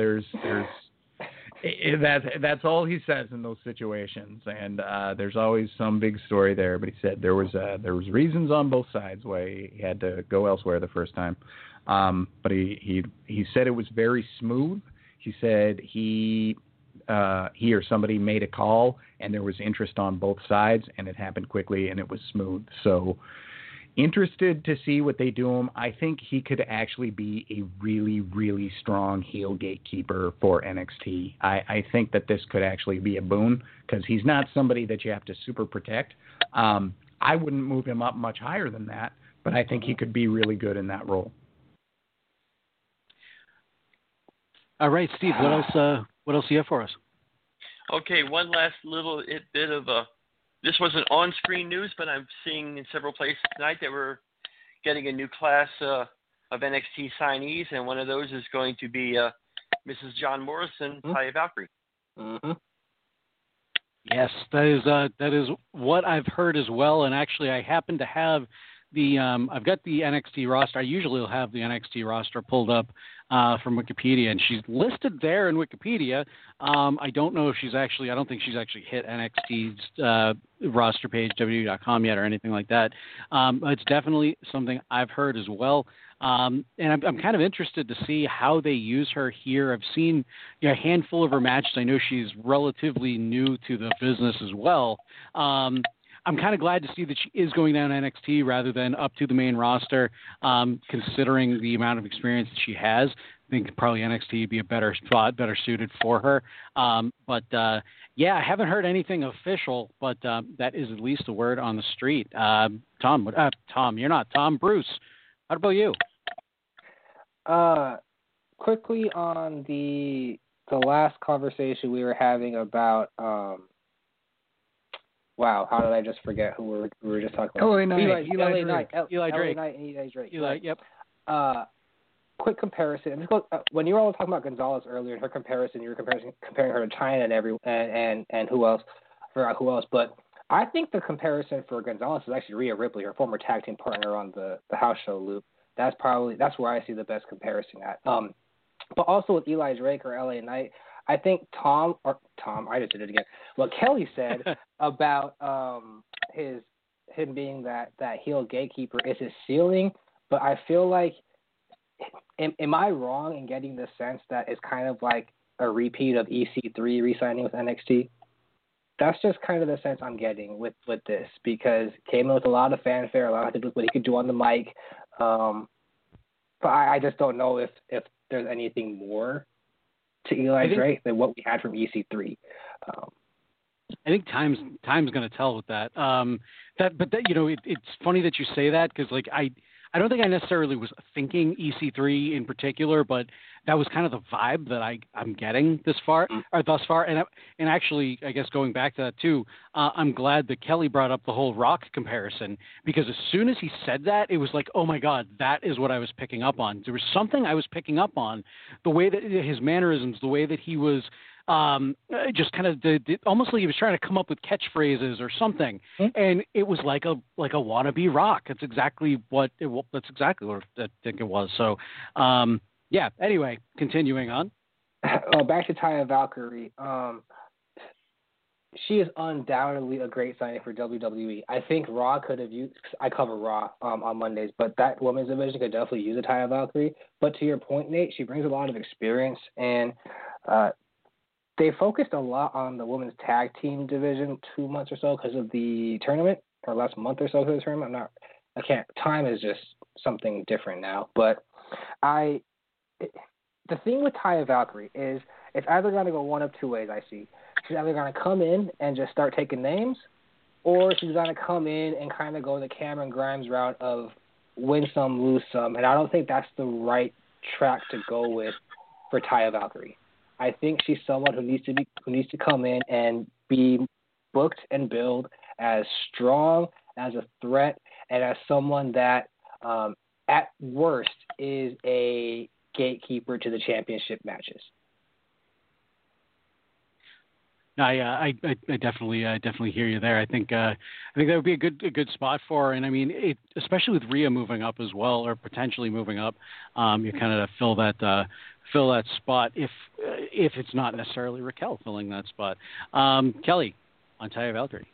that's all he says in those situations, and there's always some big story there. But he said there was reasons on both sides why he had to go elsewhere the first time. But he said it was very smooth. He said he or somebody made a call and there was interest on both sides and it happened quickly and it was smooth. So interested to see what they do him. I think he could actually be a really, really strong heel gatekeeper for NXT. I think that this could actually be a boon because he's not somebody that you have to super protect. I wouldn't move him up much higher than that, but I think he could be really good in that role. All right, Steve, what else do you have for us? Okay, one last little bit of this wasn't on-screen news, but I'm seeing in several places tonight that we're getting a new class of NXT signees, and one of those is going to be Mrs. John Morrison, Taya Valkyrie. Mm-hmm. Yes, that is what I've heard as well, and actually I happen to have I've got the NXT roster. I usually will have the NXT roster pulled up from Wikipedia, and she's listed there in Wikipedia. I don't know if I don't think she's actually hit NXT's roster page, WWE.com yet or anything like that. It's definitely something I've heard as well. And I'm kind of interested to see how they use her here. I've seen a handful of her matches. I know she's relatively new to the business as well. I'm kind of glad to see that she is going down NXT rather than up to the main roster, considering the amount of experience that she has. I think probably NXT would be a better spot, better suited for her. But I haven't heard anything official, but that is at least a word on the street. Tom, you're not Tom. Bruce, how about you? Quickly on the last conversation we were having about Wow, how did I just forget who we were just talking about? LA Knight, Eli Drake. LA Drake. Knight and Eli Drake. Eli, Right. yep. Quick comparison. When you were all talking about Gonzalez earlier, her comparison, you were comparing her to China and who else? I forgot who else, but I think the comparison for Gonzalez is actually Rhea Ripley, her former tag team partner on the house show loop. That's where I see the best comparison at. But also with Eli Drake or LA Knight, I think Tom, I just did it again. What Kelly said about him being that heel gatekeeper is his ceiling, but I feel like, am I wrong in getting the sense that it's kind of like a repeat of EC3 re-signing with NXT? That's just kind of the sense I'm getting with this, because came in with a lot of fanfare, a lot of what he could do on the mic, but I just don't know if there's anything more to Eli Drake than what we had from EC3. I think time's going to tell with that. It's funny that you say that, because like I don't think I necessarily was thinking EC3 in particular, but that was kind of the vibe that I'm getting thus far. And actually, I guess going back to that too, I'm glad that Kelly brought up the whole Rock comparison, because as soon as he said that, it was like, oh my God, that is what I was picking up on. There was something I was picking up on, the way that his mannerisms, the way that he was just kind of almost like he was trying to come up with catchphrases or something, and it was like a wannabe Rock. That's exactly what I think it was. So, yeah. Anyway, continuing on. Back to Taya Valkyrie. She is undoubtedly a great signing for WWE. I think Raw could have used. I cover Raw on Mondays, but that women's division could definitely use a Taya Valkyrie. But to your point, Nate, she brings a lot of experience, and they focused a lot on the women's tag team division 2 months or so because of the tournament, or last month or so for the tournament. Time is just something different now. But the thing with Taya Valkyrie is it's either going to go one of two ways, I see. She's either going to come in and just start taking names, or she's going to come in and kind of go the Cameron Grimes route of win some, lose some. And I don't think that's the right track to go with for Taya Valkyrie. I think she's someone who needs to come in and be booked and billed as strong, as a threat, and as someone that, at worst, is a gatekeeper to the championship matches. I definitely hear you there. I think that would be a good spot for her. And I mean, especially with Rhea moving up as well, or potentially moving up, you kind of fill that spot if it's not necessarily Raquel filling that spot. Kelly, on Taya Valkyrie.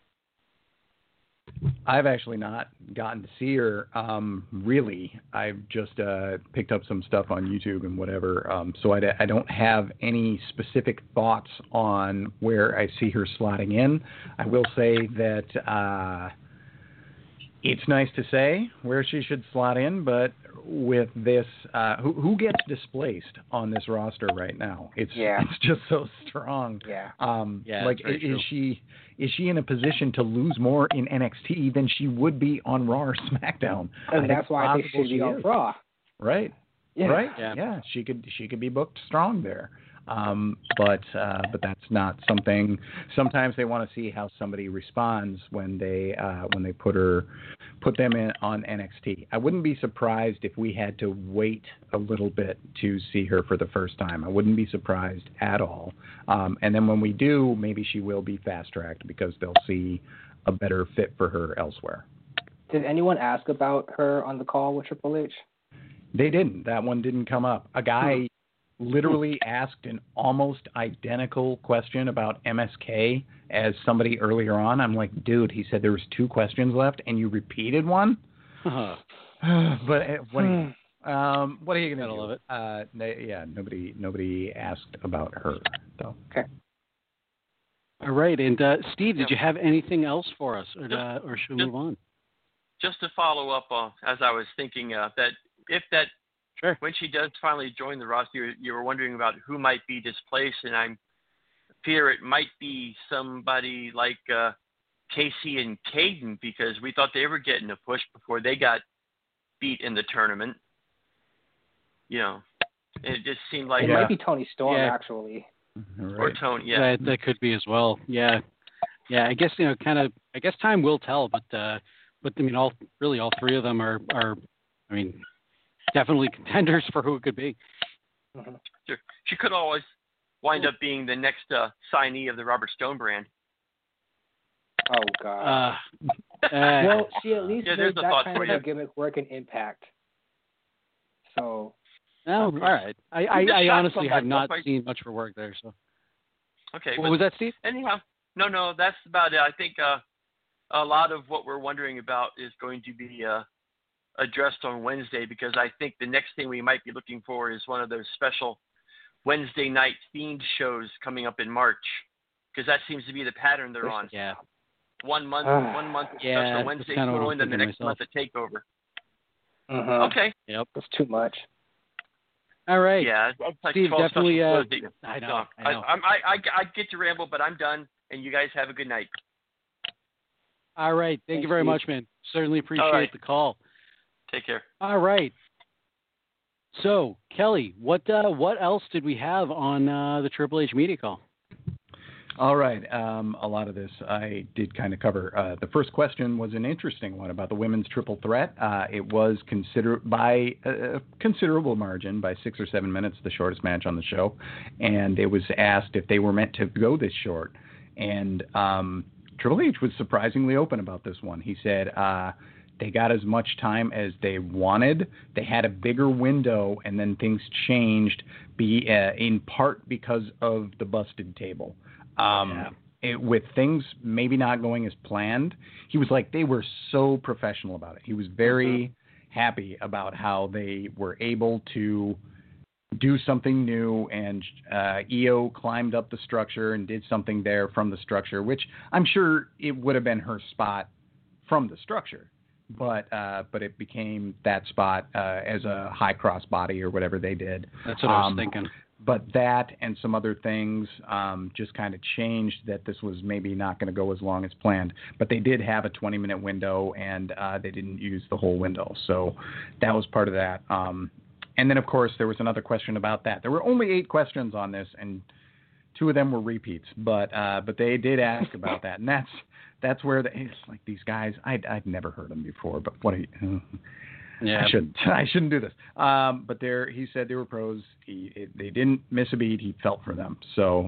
I've actually not gotten to see her, really. I've just picked up some stuff on YouTube and whatever, so I don't have any specific thoughts on where I see her slotting in. I will say that it's nice to say where she should slot in, but with this, who gets displaced on this roster right now? It's just so strong. Is she in a position to lose more in NXT than she would be on Raw or SmackDown? And that's why I think she should be on Raw. Right. Yeah. Right. Yeah. She could be booked strong there. But that's not something. Sometimes they want to see how somebody responds when they put them in on NXT. I wouldn't be surprised if we had to wait a little bit to see her for the first time. I wouldn't be surprised at all. And then when we do, maybe she will be fast tracked because they'll see a better fit for her elsewhere. Did anyone ask about her on the call with Triple H? They didn't. That one didn't come up. A guy literally asked an almost identical question about MSK as somebody earlier on. I'm like, dude, he said there was 2 questions left and you repeated one? But what are you going to do? Love it. Nobody asked about her, though. Okay. All right. And Steve, did you have anything else for us, or should we move on? Just to follow up, as I was thinking, that if that Sure. when she does finally join the roster, you were wondering about who might be displaced, and I fear it might be somebody like Casey and Caden, because we thought they were getting a push before they got beat in the tournament. You know, it just seemed like it might be Tony Storm actually, Right. or Tony. Yeah, that could be as well. Yeah. Yeah, I guess I guess time will tell, but I mean, all three of them are I mean, definitely contenders for who it could be. Mm-hmm. Sure. She could always wind up being the next signee of the Robert Stone brand. Oh God. Well, she at least made that kind of a gimmick work and Impact. So. Oh, all right. I honestly have not seen much of her work there. So. Okay. What was that, Steve? Anyhow, no, that's about it. I think a lot of what we're wondering about is going to be addressed on Wednesday, because I think the next thing we might be looking for is one of those special Wednesday night themed shows coming up in March, because that seems to be the pattern they're on. Yeah. One month yeah, special Wednesday show, and then the next month a takeover. Uh-huh. Okay. Yep. That's too much. All right. Yeah, it's like Steve, 12 definitely. I know. I get to ramble, but I'm done, and you guys have a good night. All right. Thank you very much, man. Certainly appreciate the call. Take care. All right. So, Kelly, what else did we have on the Triple H media call? All right. A lot of this I did kind of cover. The first question was an interesting one about the women's triple threat. It was considered by a considerable margin, by 6 or 7 minutes, the shortest match on the show. And it was asked if they were meant to go this short. And Triple H was surprisingly open about this one. He said they got as much time as they wanted. They had a bigger window, and then things changed in part because of the busted table. With things maybe not going as planned, he was like, they were so professional about it. He was very happy about how they were able to do something new, and EO climbed up the structure and did something there from the structure, which I'm sure it would have been her spot from the structure, but it became that spot as a high cross body or whatever they did. That's what I was thinking. But that and some other things just kind of changed that this was maybe not going to go as long as planned. But they did have a 20-minute window, and they didn't use the whole window. So that was part of that. And then, of course, there was another question about that. There were only 8 questions on this, and 2 of them were repeats. But they did ask about that. And that's where it's like these guys, I'd never heard them before. But what are you... Yeah. I shouldn't do this. But he said they were pros. They didn't miss a beat. He felt for them. So,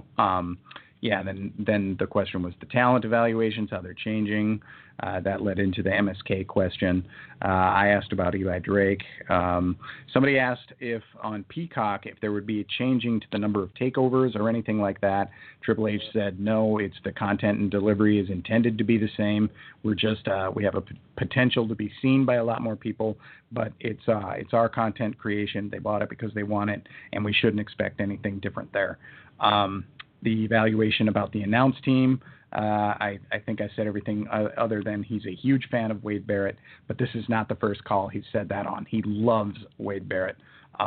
then the question was the talent evaluations, how they're changing. That led into the MSK question. I asked about Eli Drake. Somebody asked if on Peacock, if there would be a changing to the number of takeovers or anything like that. Triple H said no, it's the content and delivery is intended to be the same. We're just we have a potential to be seen by a lot more people, but it's our content creation. They bought it because they want it, and we shouldn't expect anything different there. The evaluation about the announce team, I think I said everything other than he's a huge fan of Wade Barrett, but this is not the first call he's said that on. He loves Wade Barrett.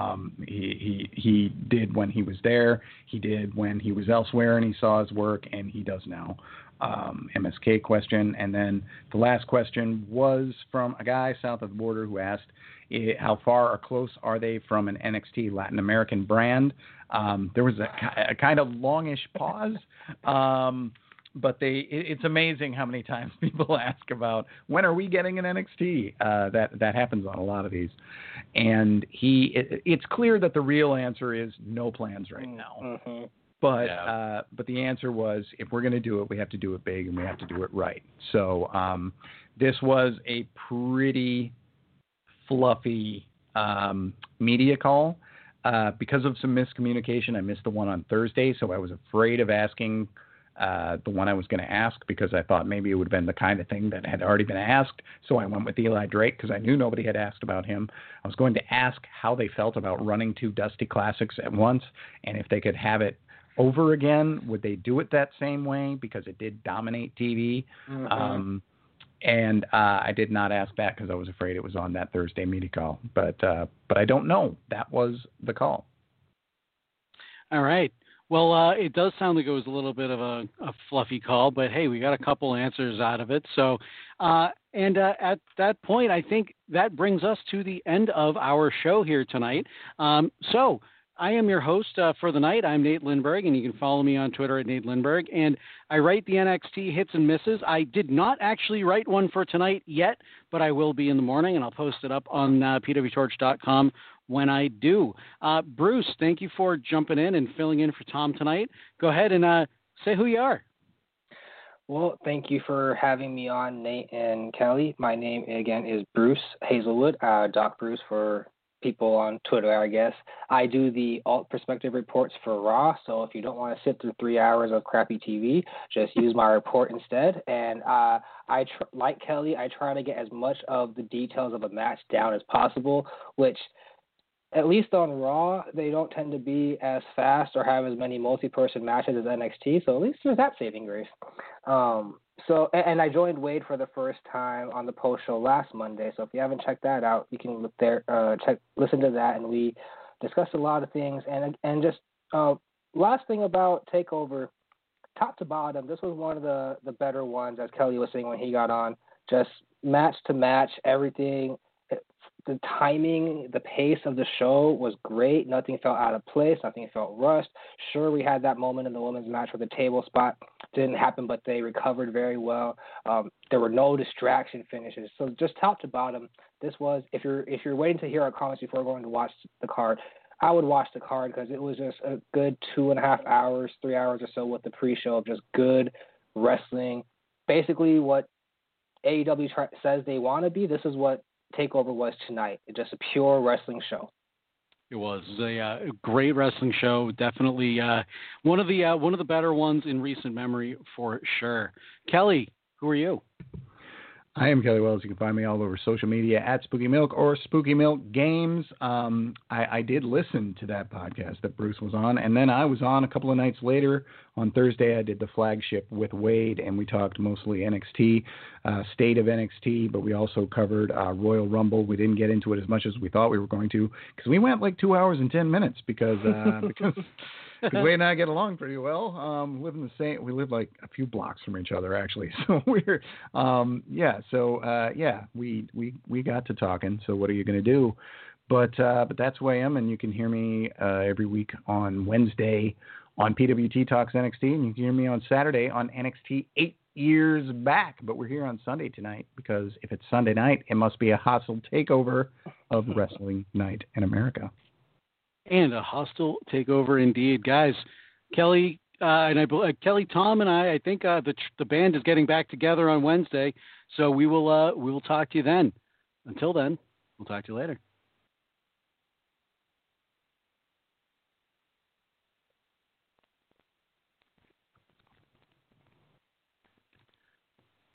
He did when he was there. He did when he was elsewhere and he saw his work, and he does now. MSK question. And then the last question was from a guy south of the border who asked, how far or close are they from an NXT Latin American brand? There was a kind of longish pause, but it's amazing how many times people ask about when are we getting an NXT. That happens on a lot of these, and it's clear that the real answer is no plans right now. Mm-hmm. But the answer was, if we're going to do it, we have to do it big and we have to do it right. So this was a pretty fluffy media call. Because of some miscommunication, I missed the one on Thursday, so I was afraid of asking the one I was going to ask because I thought maybe it would have been the kind of thing that had already been asked. So I went with Eli Drake because I knew nobody had asked about him. I was going to ask how they felt about running 2 Dusty Classics at once, and if they could have it over again, would they do it that same way because it did dominate TV? Mm-hmm. And I did not ask that because I was afraid it was on that Thursday media call. But I don't know. That was the call. All right. Well, it does sound like it was a little bit of a fluffy call, but hey, we got a couple answers out of it. So, at that point, I think that brings us to the end of our show here tonight. I am your host for the night. I'm Nate Lindberg, and you can follow me on Twitter at Nate Lindberg. And I write the NXT hits and misses. I did not actually write one for tonight yet, but I will be in the morning, and I'll post it up on pwtorch.com when I do. Bruce, thank you for jumping in and filling in for Tom tonight. Go ahead and say who you are. Well, thank you for having me on, Nate and Kelly. My name, again, is Bruce Hazelwood, Doc Bruce for people on Twitter, I guess. I do the alt perspective reports for Raw, so if you don't want to sit through 3 hours of crappy TV, just use my report instead. And like Kelly, I try to get as much of the details of a match down as possible, which at least on Raw, they don't tend to be as fast or have as many multi-person matches as NXT, so at least there's that saving grace. And I joined Wade for the first time on the post show last Monday, so if you haven't checked that out, you can look there, listen to that, and we discussed a lot of things. And just last thing about TakeOver, top to bottom, this was one of the better ones, as Kelly was saying when he got on. Just match to match, everything. The timing, the pace of the show was great. Nothing felt out of place. Nothing felt rushed. Sure, we had that moment in the women's match where the table spot didn't happen, but they recovered very well. There were no distraction finishes. So just top to bottom, this was, if you're waiting to hear our comments before going to watch the card, I would watch the card because it was just a good 2.5 hours, 3 hours or so with the pre-show of just good wrestling. Basically what AEW says they want to be, this is what TakeOver was tonight. Just a pure wrestling show. It was a great wrestling show. Definitely one of the better ones in recent memory for sure. Kelly, who are you? I am Kelly Wells. You can find me all over social media at Spooky Milk or Spooky Milk Games. I did listen to that podcast that Bruce was on, and then I was on a couple of nights later. On Thursday, I did the flagship with Wade, and we talked mostly NXT, state of NXT, but we also covered Royal Rumble. We didn't get into it as much as we thought we were going to, because we went like 2 hours and 10 minutes because Wade and I get along pretty well. We live like a few blocks from each other, actually. So we're, we got to talking. So what are you going to do? But that's who I am, and you can hear me every week on Wednesday on PWT Talks NXT, and you can hear me on Saturday on NXT 8 years back. But we're here on Sunday tonight because if it's Sunday night, it must be a hostile takeover of Wrestling Night in America. And a hostile takeover indeed, guys. Kelly, Kelly, Tom, and I think the band is getting back together on Wednesday, so we will talk to you then. Until then, we'll talk to you later.